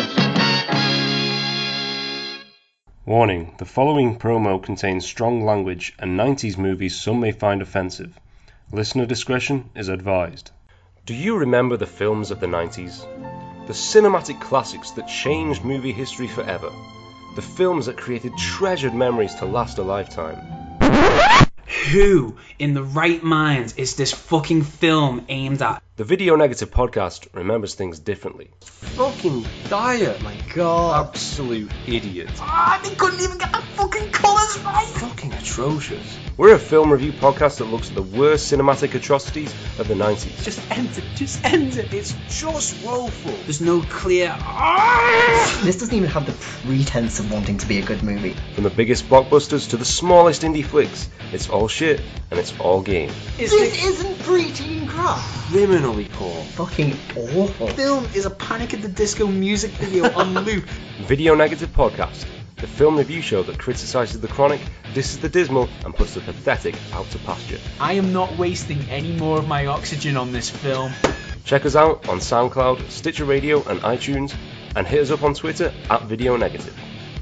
Warning, the following promo contains strong language and nineties movies some may find offensive. Listener discretion is advised. Do you remember the films of the nineties? The cinematic classics that changed movie history forever. The films that created treasured memories to last a lifetime. Who in the right mind is this fucking film aimed at? The Video Negative Podcast remembers things differently. Fucking dire. My god. Absolute idiot. Ah, they couldn't even get the fucking colours right. Fucking atrocious. We're a film review podcast that looks at the worst cinematic atrocities of the nineties. Just end it. Just end it. It's just woeful. There's no clear... Ah! This doesn't even have the pretense of wanting to be a good movie. From the biggest blockbusters to the smallest indie flicks, it's all shit and it's all game. Is this it... isn't preteen crap. Criminally poor. Fucking awful. Film is a Panic at the Disco music video on loop. Video Negative Podcast, the film review show that criticises the chronic, disses the dismal, and puts the pathetic out to pasture. I am not wasting any more of my oxygen on this film. Check us out on SoundCloud, Stitcher Radio, and iTunes, and hit us up on Twitter at Video Negative.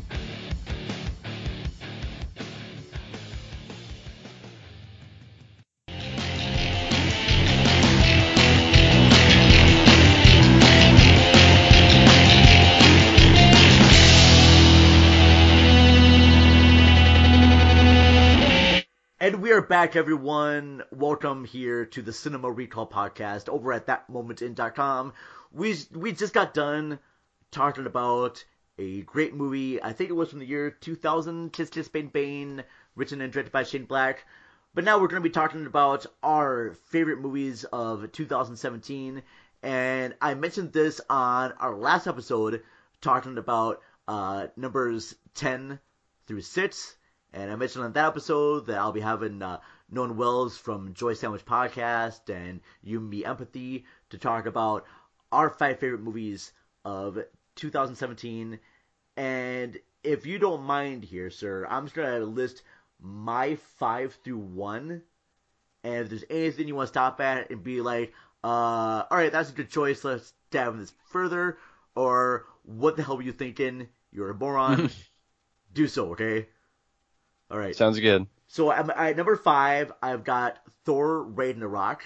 And we are back, everyone. Welcome here to the Cinema Recall Podcast over at that moment in dot com. We we just got done talking about a great movie. I think it was from the year two thousand, Kiss Kiss Bang Bang, written and directed by Shane Black. But now we're going to be talking about our favorite movies of two thousand seventeen. And I mentioned this on our last episode, talking about uh, numbers ten through six. And I mentioned on that episode that I'll be having uh, Nolan Wells from Joy Sandwich Podcast and You and Me Empathy to talk about our five favorite movies of two thousand seventeen. And if you don't mind here, sir, I'm just going to list my five through one. And if there's anything you want to stop at and be like, uh, alright, that's a good choice, let's dive in this further. Or, what the hell were you thinking? You're a moron. Do so, okay? All right. Sounds good. So I'm, at number five, I've got Thor: Ragnarok.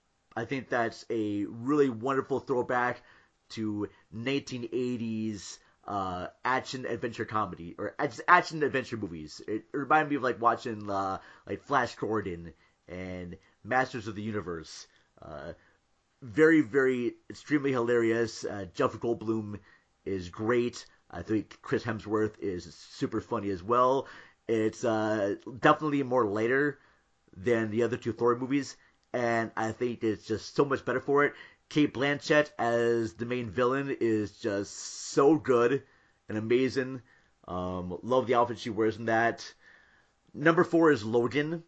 I think that's a really wonderful throwback to nineteen eighties uh, action adventure comedy or action adventure movies. It, it reminded me of like watching uh, like Flash Gordon and Masters of the Universe. Uh, very, very extremely hilarious. Uh, Jeff Goldblum is great. I think Chris Hemsworth is super funny as well. It's uh, definitely more lighter than the other two Thor movies, and I think it's just so much better for it. Cate Blanchett as the main villain is just so good and amazing. Um, love the outfit she wears in that. Number four is Logan,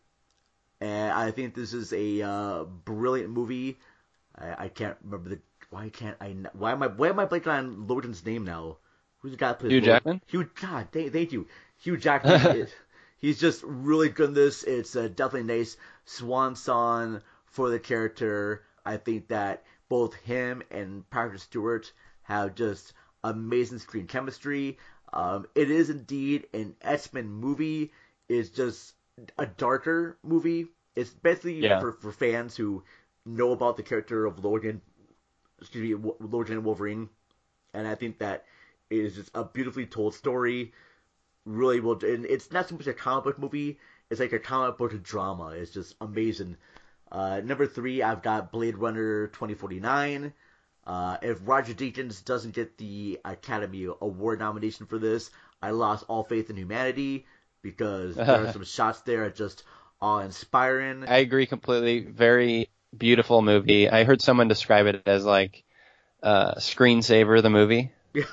and I think this is a uh, brilliant movie. I, I can't remember the why can't I why am I why am I blanking on Logan's name now? Who's the guy that plays Hugh Logan? Jackman? Hugh, God, thank, thank you. Hugh Jackman, is, he's just really good in this. It's a definitely nice swan song for the character. I think that both him and Patrick Stewart have just amazing screen chemistry. Um, it is indeed an X-Men movie. It's just a darker movie. It's basically yeah. for, for fans who know about the character of Logan, excuse me, Logan and Wolverine. And I think that it is just a beautifully told story. Really well, and it's not so much a comic book movie. It's like a comic book drama. It's just amazing. Uh, number three, I've got Blade Runner twenty forty-nine. Uh, if Roger Deakins doesn't get the Academy Award nomination for this, I lost all faith in humanity, because there are some shots there that just awe-inspiring. I agree completely. Very beautiful movie. I heard someone describe it as like uh, Screensaver, the movie.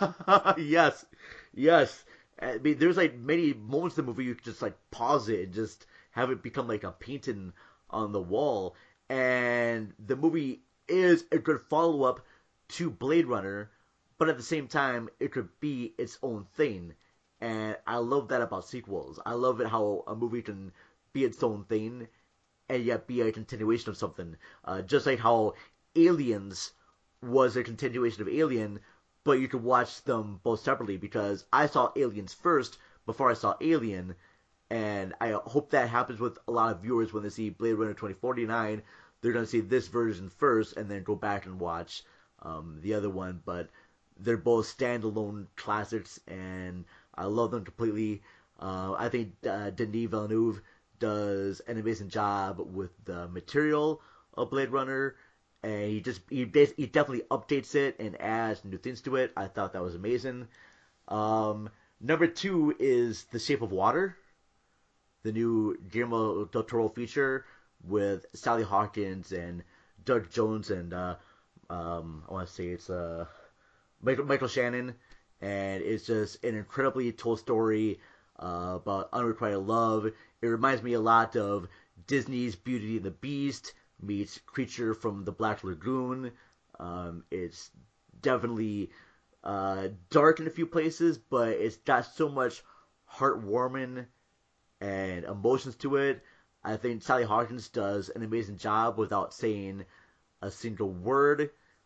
yes, yes. I mean, there's like many moments in the movie you could just like pause it and just have it become like a painting on the wall. And the movie is a good follow-up to Blade Runner, but at the same time, it could be its own thing. And I love that about sequels. I love it how a movie can be its own thing and yet be a continuation of something. Uh, just like how Aliens was a continuation of Alien, but you could watch them both separately, because I saw Aliens first before I saw Alien, and I hope that happens with a lot of viewers when they see Blade Runner twenty forty-nine. They're going to see this version first and then go back and watch um, the other one, but they're both standalone classics, and I love them completely. Uh, I think uh, Denis Villeneuve does an amazing job with the material of Blade Runner, and he just he, he definitely updates it and adds new things to it. I thought that was amazing. Um, number two is The Shape of Water, the new Guillermo del Toro feature with Sally Hawkins and Doug Jones and uh, um, I want to say it's uh, Michael, Michael Shannon, and it's just an incredibly told story uh, about unrequited love. It reminds me a lot of Disney's Beauty and the Beast meets Creature from the Black Lagoon. Um, it's definitely uh, dark in a few places, but it's got so much heartwarming and emotions to it. I think Sally Hawkins does an amazing job without saying a single word.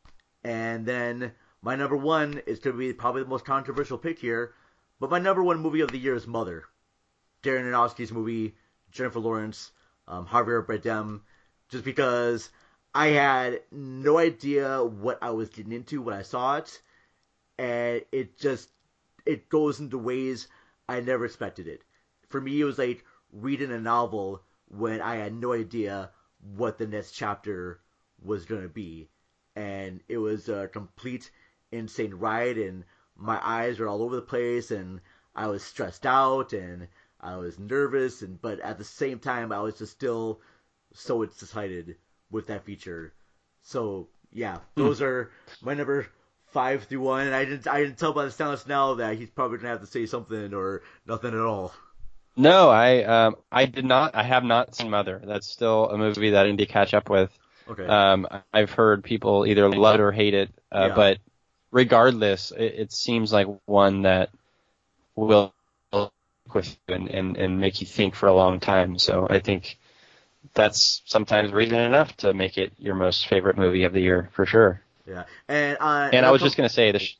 And then my number one is going to be probably the most controversial pick here, but my number one movie of the year is Mother. Darren Aronofsky's movie, Jennifer Lawrence, um, Javier Bardem, just because I had no idea what I was getting into when I saw it, and it just, it goes into ways I never expected it. For me, it was like reading a novel when I had no idea what the next chapter was going to be. And it was a complete insane ride, and my eyes were all over the place, and I was stressed out, and I was nervous, and but at the same time, I was just still so excited with that feature. So, yeah, those hmm. are my number five through one, and I didn't, I didn't tell by the sounds now that he's probably going to have to say something or nothing at all. No, I um, I did not. I have not seen Mother. That's still a movie that I need to catch up with. Okay. Um, I've heard people either love it or hate it, uh, yeah. but regardless, it, it seems like one that will stick with you and, and, and make you think for a long time. So I think that's sometimes reason enough to make it your most favorite movie of the year for sure. Yeah, and uh, and, and I was just gonna say the. Sh-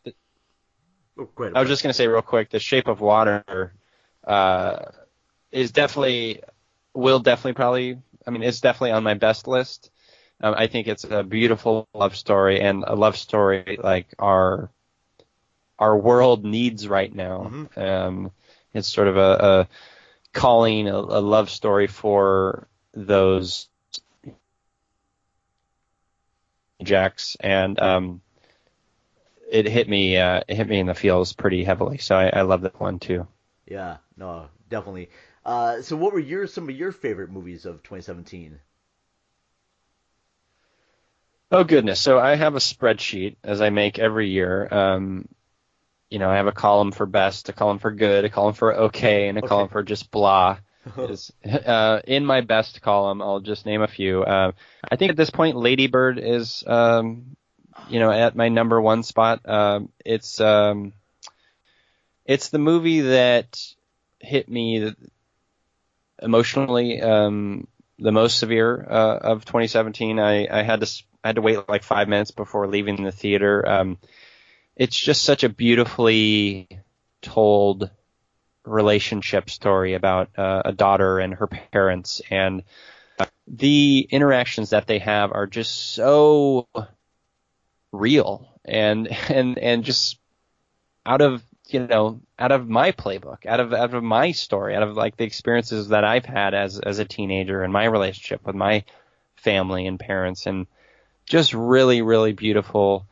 oh, go ahead, I was just gonna say real quick, The Shape of Water. Uh, is definitely, will definitely probably, I mean, it's definitely on my best list. Um, I think it's a beautiful love story, and a love story like our our world needs right now. Mm-hmm. Um, it's sort of a, a calling, a, a love story for those Jacks, and um, it hit me, uh, it hit me in the feels pretty heavily. So I, I love that one too. Yeah, no, definitely. Uh, so what were your some of your favorite movies of twenty seventeen? Oh, goodness. So I have a spreadsheet, as I make every year. Um, you know, I have a column for best, a column for good, a column for okay, and a okay. column for just blah. is, uh, in my best column, I'll just name a few. Uh, I think at this point, Lady Bird is, um, you know, at my number one spot. Um, it's um, it's the movie that hit me emotionally um, the most severe uh, of twenty seventeen. I, I had to I had to wait like five minutes before leaving the theater. Um, it's just such a beautifully told relationship story about uh, a daughter and her parents, and the interactions that they have are just so real and and and just out of you know out of my playbook, out of out of my story, out of like the experiences that I've had as as a teenager and my relationship with my family and parents, and just really really beautiful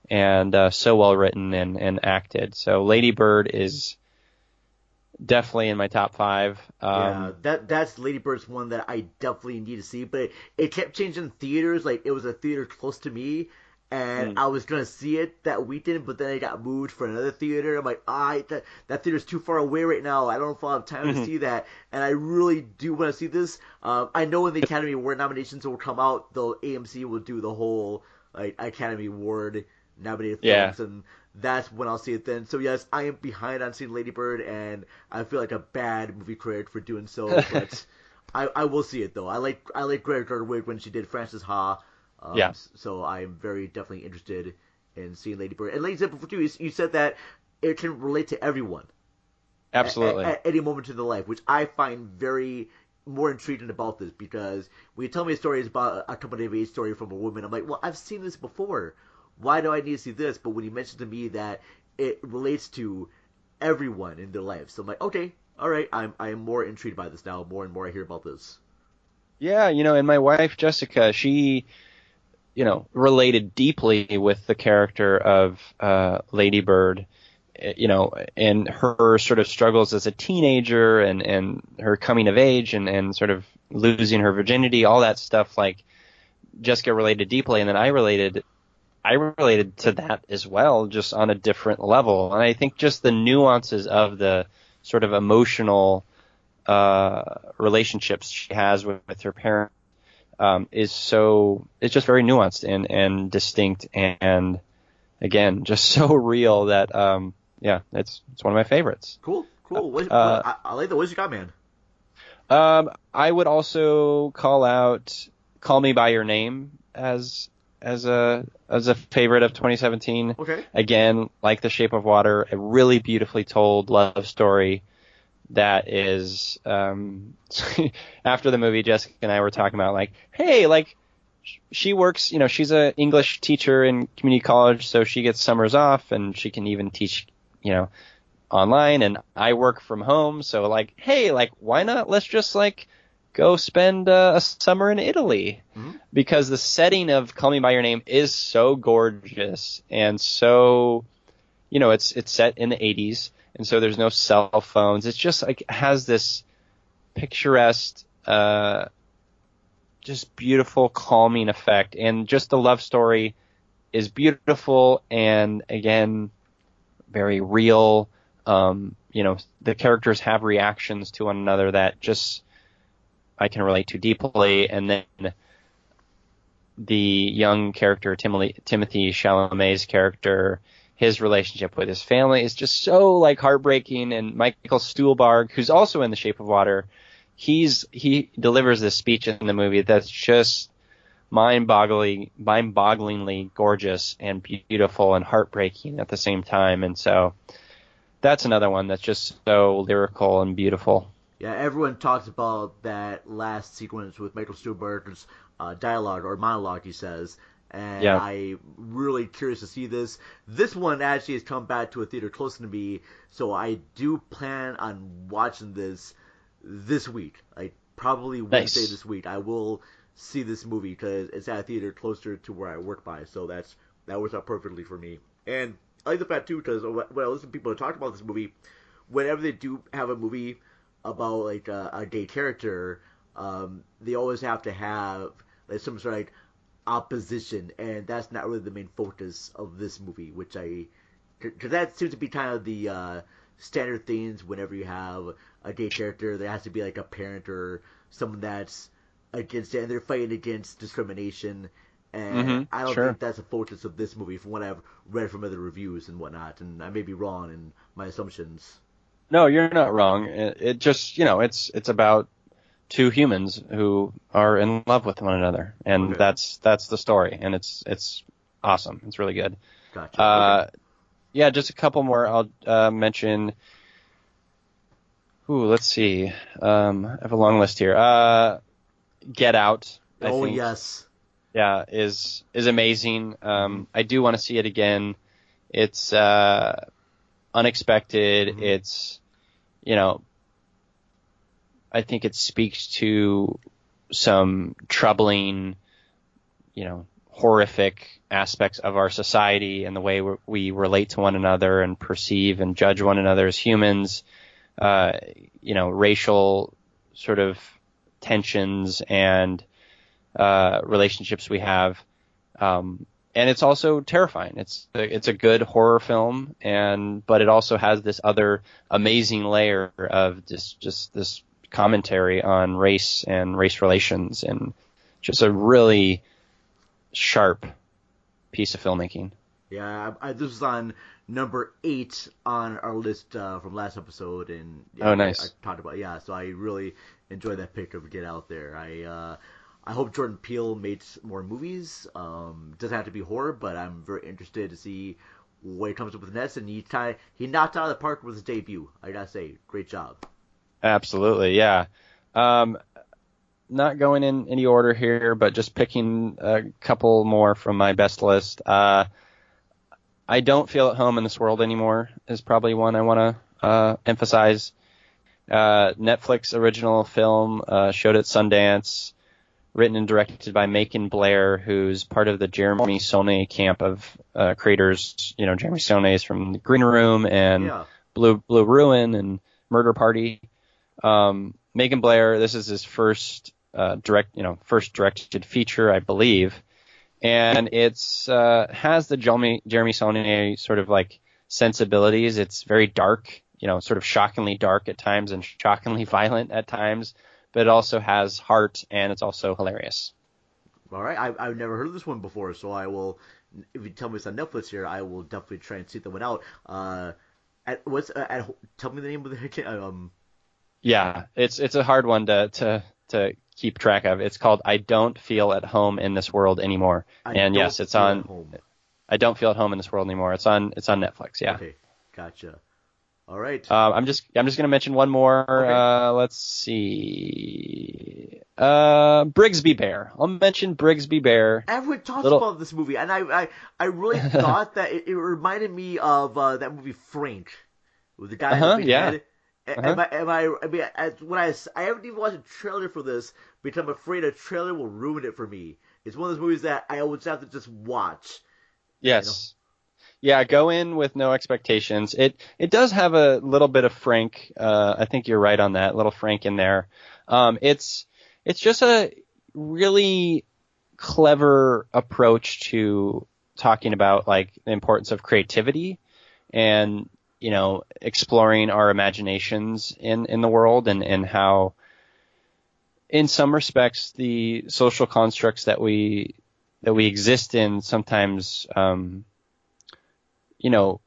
and uh, so well written and, and acted. So Lady Bird is definitely in my top five. Um, yeah, that that's Lady Bird's one that I definitely need to see, but it, it kept changing theaters. Like, it was a theater close to me, and mm. I was going to see it that weekend, but then it got moved for another theater. I'm like, ah, that, that theater's too far away right now. I don't know if I'll have time mm-hmm. to see that, and I really do want to see this. Um, I know when the Academy Award nominations will come out, the A M C will do the whole like Academy Award nominated films, yeah. and that's when I'll see it then. So yes, I am behind on seeing Lady Bird, and I feel like a bad movie critic for doing so, but I, I will see it though. I like I like Greta Gerwig when she did Frances Ha. Um, yeah. So I'm very definitely interested in seeing Lady Bird. And like you said before too, you, you said that it can relate to everyone. Absolutely. At, at any moment in their life, which I find very more intriguing about this, because when you tell me stories about a coming of age story from a woman, I'm like, well, I've seen this before. Why do I need to see this? But when you mentioned to me that it relates to everyone in their life, so I'm like, okay, all right, I'm I'm more intrigued by this now. More and more I hear about this. Yeah, you know, and my wife Jessica, she, you know, related deeply with the character of uh, Lady Bird, you know, and her sort of struggles as a teenager, and, and her coming of age, and, and sort of losing her virginity, all that stuff. Like, Jessica related deeply, and then I related. I related to that as well, just on a different level. And I think just the nuances of the sort of emotional uh, relationships she has with, with her parents um, is so, it's just very nuanced and, and distinct, and again, just so real that, um, yeah, it's it's one of my favorites. Cool, cool. What, uh, what, I, I like the What You Got, man. Um, I would also call out Call Me By Your Name as as a as a favorite of twenty seventeen. Okay. Again, like The Shape of Water, a really beautifully told love story that is um after the movie, Jessica and I were talking about, like, hey, like, she works, you know, she's a English teacher in community college, so she gets summers off, and she can even teach, you know, online, and I work from home, so, like, hey, like, why not let's just, like, go spend uh, a summer in Italy, mm-hmm. because the setting of Call Me By Your Name is so gorgeous, and so, you know, it's it's set in the eighties, and so there's no cell phones. It's just like has this picturesque, uh, just beautiful, calming effect, and just the love story is beautiful, and again, very real. Um, you know, the characters have reactions to one another that just I can relate to deeply, and then the young character, Timothy, Timothy Chalamet's character, his relationship with his family is just so, like, heartbreaking. And Michael Stuhlbarg, who's also in The Shape of Water, he's he delivers this speech in the movie that's just mind-boggling, mind-bogglingly gorgeous and beautiful and heartbreaking at the same time. And so that's another one that's just so lyrical and beautiful. Yeah, everyone talks about that last sequence with Michael Stuhlbarg's uh, dialogue, or monologue, he says. And yeah. I'm really curious to see this. This one actually has come back to a theater close to me, so I do plan on watching this this week. Like, probably Wednesday nice. This week. I will see this movie because it's at a theater closer to where I work by, so that's that works out perfectly for me. And I like the fact, too, because when I listen to people talk about this movie, whenever they do have a movie about, like, a, a gay character, um, they always have to have, like, some sort of, like, opposition, and that's not really the main focus of this movie, which I, because that seems to be kind of the uh, standard things whenever you have a gay character. There has to be, like, a parent or someone that's against it, and they're fighting against discrimination, and mm-hmm, I don't sure. think that's the focus of this movie from what I've read from other reviews and whatnot, and I may be wrong in my assumptions. No, you're not wrong. It, it just, you know, it's it's about two humans who are in love with one another, and okay. that's that's the story, and it's it's awesome. It's really good. Gotcha. Uh, okay. Yeah, just a couple more. I'll uh, mention. Ooh, let's see. Um, I have a long list here. Uh, Get Out. I oh think, yes. Yeah, is is amazing. Um, I do want to see it again. It's uh, unexpected. Mm-hmm. It's, you know, I think it speaks to some troubling, you know, horrific aspects of our society and the way we relate to one another and perceive and judge one another as humans, uh, you know, racial sort of tensions and uh, relationships we have. Um, and it's also terrifying. It's a, it's a good horror film, and but it also has this other amazing layer of this just this commentary on race and race relations, and just a really sharp piece of filmmaking. Yeah, I, I, this was on number eight on our list uh, from last episode, and yeah, oh, nice. I, I talked about yeah, so I really enjoyed that pick of Get Out There. I uh, I hope Jordan Peele makes more movies. Um, doesn't have to be horror, but I'm very interested to see what he comes up with next. And he kind he knocked out of the park with his debut. I gotta say, great job. Absolutely, yeah. Um, not going in any order here, but just picking a couple more from my best list. Uh, I Don't Feel at Home in This World Anymore is probably one I want to uh, emphasize. Uh, Netflix original film, uh, showed at Sundance, written and directed by Macon Blair, who's part of the Jeremy Saulnier camp of uh, creators. You know, Jeremy Saulnier is from The Green Room and yeah. Blue Blue Ruin and Murder Party. Um, Macon Blair, this is his first uh, direct, you know, first directed feature, I believe, and it's uh, has the Jeremy Jeremy Saulnier sort of like sensibilities. It's very dark, you know, sort of shockingly dark at times and shockingly violent at times, but it also has heart, and it's also hilarious. All right, I, I've never heard of this one before, so I will. If you tell me it's on Netflix here, I will definitely try and seek that one out. Uh, at what's uh, at, tell me the name of the um. Yeah, it's it's a hard one to to to keep track of. It's called I Don't Feel at Home in This World Anymore, I and don't yes, it's feel on. at home. I Don't Feel at Home in This World Anymore. It's on it's on Netflix. Yeah. Okay, gotcha. All right. Um, I'm just I'm just gonna mention one more. Okay. Uh, let's see. Uh, Brigsby Bear. I'll mention Brigsby Bear. Everyone talks Little... about this movie, and I I, I really thought that it, it reminded me of uh, that movie Frank, with the guy Uh-huh, in the big yeah. head. Uh-huh. Am I? Am I? I mean, as, when I I haven't even watched a trailer for this because I'm afraid a trailer will ruin it for me. It's one of those movies that I always have to just watch. Yes. Yeah, go in with no expectations. It it does have a little bit of Frank. Uh, I think you're right on that. A little Frank in there. Um, it's it's just a really clever approach to talking about like the importance of creativity and, you know, exploring our imaginations in, in the world, and, and how in some respects the social constructs that we that we exist in sometimes um, you know,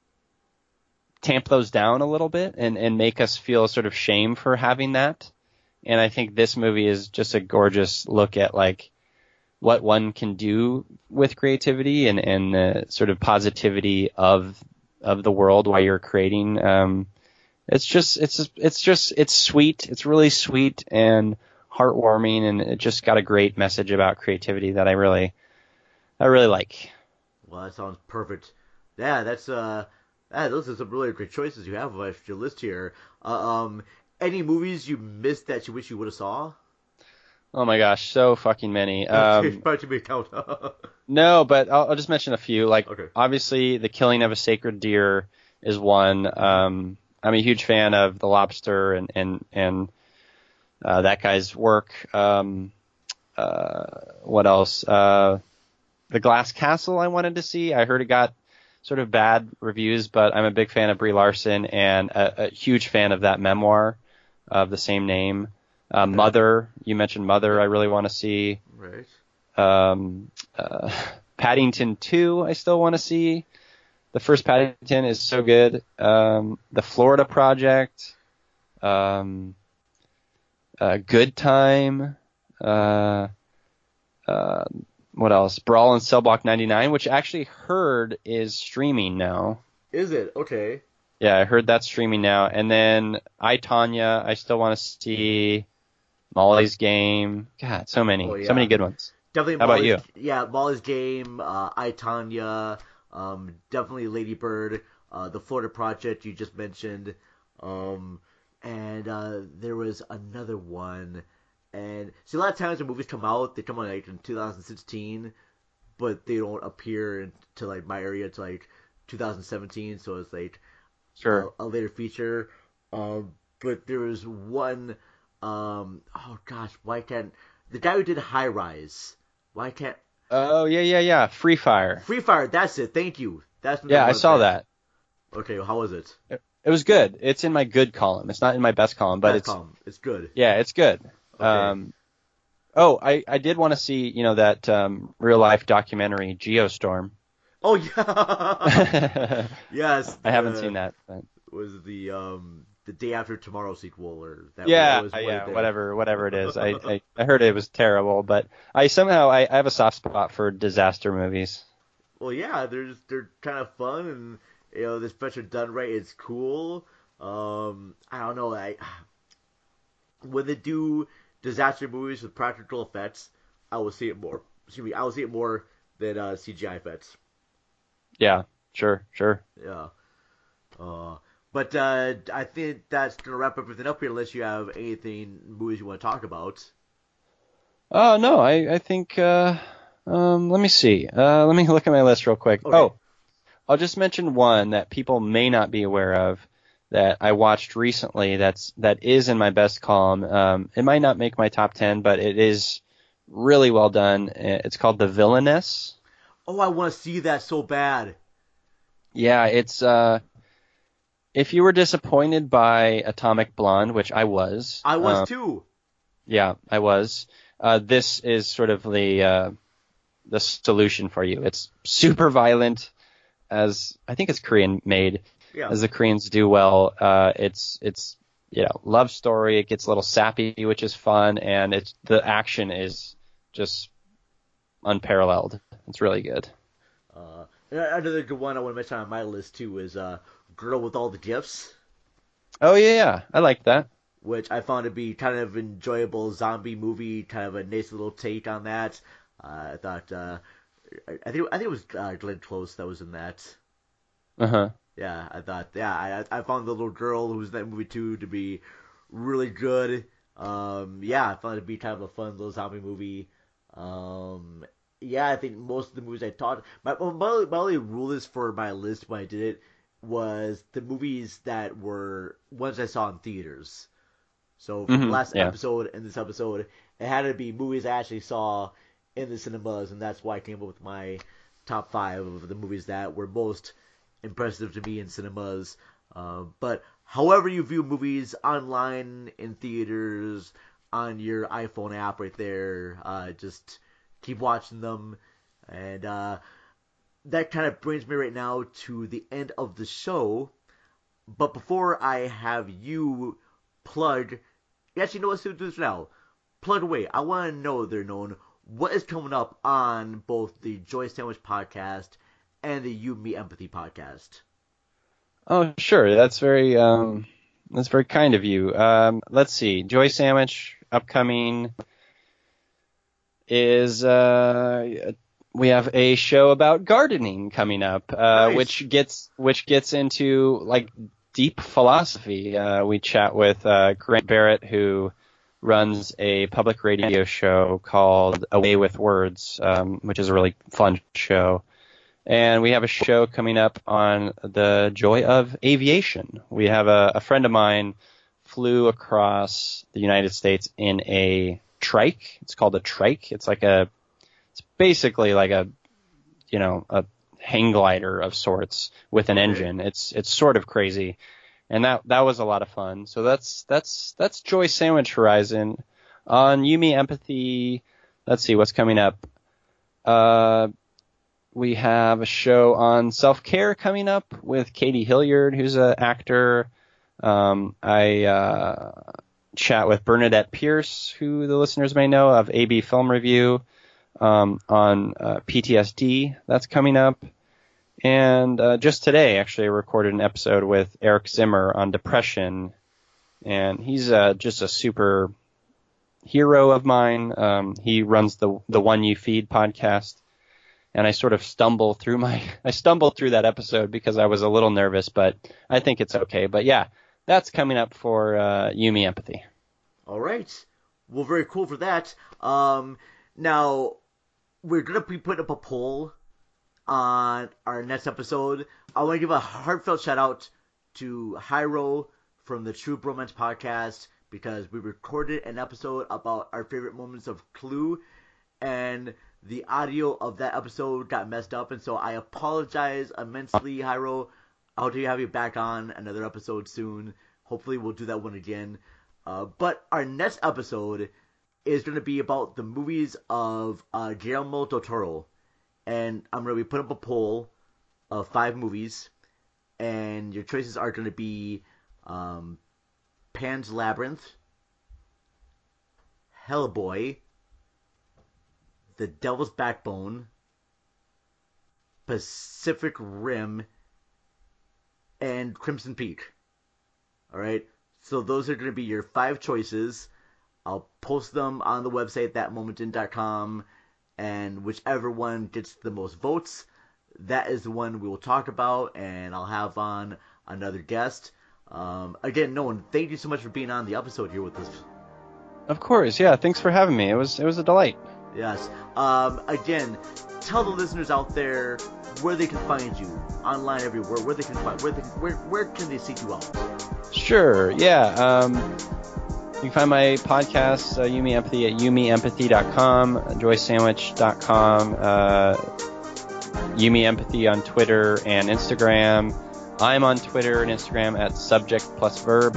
tamp those down a little bit and, and make us feel sort of shame for having that. And I think this movie is just a gorgeous look at like what one can do with creativity and, and the sort of positivity of of the world while you're creating. Um, it's just it's it's just it's sweet. It's really sweet and heartwarming, and it just got a great message about creativity that I really I really like. Well, that sounds perfect. Yeah, that's uh, yeah, those are some really great choices you have on your list here. Uh, um, any movies you missed that you wish you would have saw? Oh my gosh, so fucking many. Um, Probably too many count. no, but I'll, I'll just mention a few. Like, okay. Obviously, The Killing of a Sacred Deer is one. Um, I'm a huge fan of The Lobster and and and uh, that guy's work. Um, uh, what else? Uh, The Glass Castle I wanted to see. I heard it got sort of bad reviews, but I'm a big fan of Brie Larson and a, a huge fan of that memoir of the same name. Uh, Mother, you mentioned Mother, I really want to see. Right. Um, uh, Paddington two, I still want to see. The first Paddington is so good. Um, the Florida Project. Um, uh, Good Time. Uh, uh, what else? Brawl in Cell Block ninety-nine, which I actually heard is streaming now. Is it? Okay. Yeah, I heard that's streaming now. And then I, Tonya, I still want to see. Molly's Game. God, so many. Oh, yeah. So many good ones. Definitely How Molly's, about you? Yeah, Molly's Game, uh, I, Tonya, um, definitely Lady Bird, uh, The Florida Project you just mentioned, um, and uh, there was another one. And see, a lot of times when movies come out, they come out like in two thousand sixteen, but they don't appear to like my area until like two thousand seventeen, so it's like sure a, a later feature. Um, but there was one. Um, oh gosh, why can't the guy who did High Rise? Why can't? Oh yeah, yeah, yeah. Free Fire. Free Fire. That's it. Thank you. That's yeah. I saw that. Okay, well, how was it? it? It was good. It's in my good column. It's not in my best column, but best it's column. It's good. Yeah, it's good. Okay. Um, oh, I, I did want to see you know that um, real life documentary Geostorm. Oh yeah. Yes. I haven't uh, seen that. But... Was the um the Day After Tomorrow sequel or that? Yeah, was yeah, there. whatever, whatever it is. I, I I heard it was terrible, but I somehow I, I have a soft spot for disaster movies. Well, yeah, they're just, they're kind of fun, and you know, especially done right, it's cool. Um, I don't know, I when they do disaster movies with practical effects, I will see it more. Excuse me, I will see it more than uh, C G I effects. Yeah, sure, sure. Yeah. Uh, but uh, I think that's gonna wrap everything up here, unless you have anything movies you want to talk about. Oh no, I I think. Uh... Um, let me see. Uh, let me look at my list real quick. Okay. Oh, I'll just mention one that people may not be aware of that I watched recently. That's that is in my best column. Um, it might not make my top ten, but it is really well done. It's called The Villainess. Oh, I want to see that so bad. Yeah, it's uh, if you were disappointed by Atomic Blonde, which I was. I was um, too. Yeah, I was. Uh, this is sort of the uh, the solution for you. It's super violent, as I think it's Korean made, yeah. as the Koreans do well. Uh, it's it's you know love story. It gets a little sappy, which is fun, and it's the action is just unparalleled. It's really good. Uh, another good one I want to mention on my list too is uh, Girl with All the Gifts. Oh yeah, yeah, I like that. Which I found to be kind of enjoyable zombie movie, kind of a nice little take on that. Uh, I thought, uh, I think I think it was uh, Glenn Close that was in that. Uh huh. Yeah, I thought, yeah, I I found the little girl who was in that movie too to be really good. Um, yeah, I found it to be kind of a fun little zombie movie. Um, yeah, I think most of the movies I taught, my my, my only rule is for my list when I did it was the movies that were ones I saw in theaters. So from mm-hmm, the last yeah. episode and this episode, it had to be movies I actually saw in the cinemas, and that's why I came up with my top five of the movies that were most impressive to me in cinemas. Uh, but however you view movies online, in theaters, on your iPhone app right there, uh, just keep watching them. And uh, that kind of brings me right now to the end of the show. But before I have you plug... Actually, no, let's do this now. Plug away. I want to know, they're known, what is coming up on both the Joy Sandwich podcast and the You Me Empathy podcast. Oh, sure. That's very um, that's very kind of you. Um, let's see. Joy Sandwich upcoming is uh, we have a show about gardening coming up, uh, nice. which gets which gets into like deep philosophy. Uh, we chat with uh, Grant Barrett, who runs a public radio show called Away with Words, um, which is a really fun show. And we have a show coming up on the joy of aviation. We have a, a friend of mine flew across the United States in a trike. It's called a trike. It's like a, it's basically like a, you know, a hang glider of sorts with an engine. It's it's sort of crazy. And that that was a lot of fun. So that's that's that's Joy Sandwich Horizon. On You Me Empathy, let's see what's coming up. Uh, we have a show on self-care coming up with Katie Hilliard, who's an actor. Um, I uh, chat with Bernadette Pierce, who the listeners may know of A B Film Review, um, on uh, P T S D. That's coming up. And uh, just today, actually, I recorded an episode with Eric Zimmer on depression, and he's uh, just a super hero of mine. Um, he runs the the One You Feed podcast, and I sort of stumble through my I stumbled through that episode because I was a little nervous, but I think it's okay. But yeah, that's coming up for uh, You Me Empathy. All right, well, very cool for that. Um, now. we're going to be putting up a poll on our next episode. I want to give a heartfelt shout out to Hyro from the True Bromance podcast, because we recorded an episode about our favorite moments of Clue, and the audio of that episode got messed up, and so I apologize immensely, Hyro. I hope to have you back on another episode soon. Hopefully we'll do that one again. Uh, but our next episode is going to be about the movies of uh, Guillermo del Toro. And I'm going to be putting up a poll of five movies. And your choices are going to be um, Pan's Labyrinth, Hellboy, The Devil's Backbone, Pacific Rim, and Crimson Peak. Alright? So those are going to be your five choices. I'll post them on the website, that moment in dot com, and whichever one gets the most votes, that is the one we will talk about, and I'll have on another guest. Um, again, Nolan, thank you so much for being on the episode here with us. Of course, yeah. Thanks for having me. It was it was a delight. Yes. Um, again, tell the listeners out there where they can find you online, everywhere. Where they can find where they can, where where can they seek you out? Sure. Yeah. Um, you can find my podcast, uh, Yumi Empathy, at yumi empathy dot com, joy sandwich dot com, uh, Yumi Empathy on Twitter and Instagram. I'm on Twitter and Instagram at subject plus verb.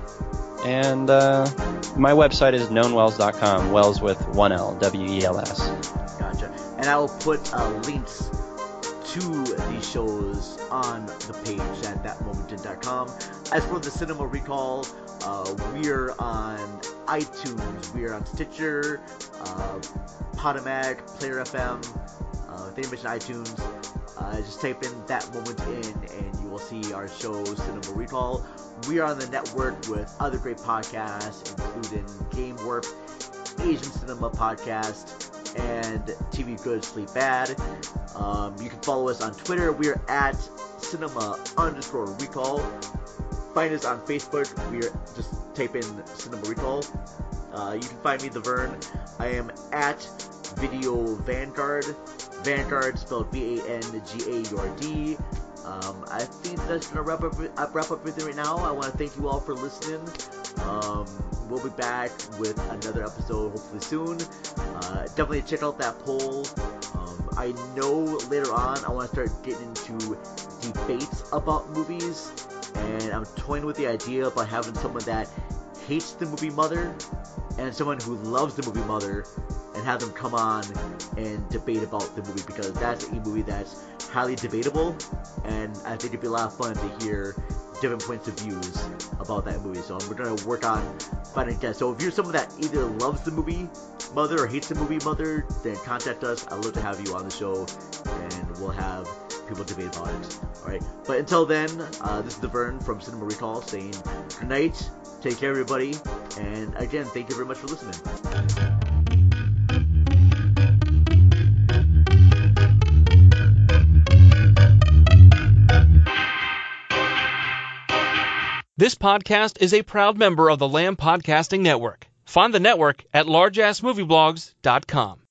And uh, my website is known wells dot com, Wells with one L, W E L S. Gotcha. And I will put uh, links to these shows on the page at that moment in dot com. As for the Cinema Recall, uh, we're on iTunes, we're on Stitcher, uh, Podomatic, Player F M. Uh, if they mention iTunes, uh, just type in That Moment In and you will see our show, Cinema Recall. We are on the network with other great podcasts, including Game Warp, Asian Cinema Podcast, and T V Good, Sleep Bad. Um, you can follow us on Twitter. We're at cinema underscore recall. Find us on Facebook. We're just type in Cinema Recall. Uh, you can find me, The Vern. I am at Video Vanguard. Vanguard spelled V A N G A U R D. Um, I think that's going to wrap up, uh, wrap up everything right now. I want to thank you all for listening. Um, we'll be back with another episode hopefully soon. Uh, definitely check out that poll. Um, I know later on I want to start getting into debates about movies, and I'm toying with the idea about having someone that hates the movie Mother and someone who loves the movie Mother, and have them come on and debate about the movie, because that's a movie that's highly debatable, and I think it'd be a lot of fun to hear different points of views about that movie. So we're going to work on finding guests. So if you're someone that either loves the movie Mother or hates the movie Mother, then contact us. I'd love to have you on the show, and we'll have people debate about it. Alright, but until then, uh, this is The Vern from Cinema Recall saying good night, take care everybody, and again, thank you very much for listening. This podcast is a proud member of the Lamb Podcasting Network. Find the network at large ass movie blogs dot com.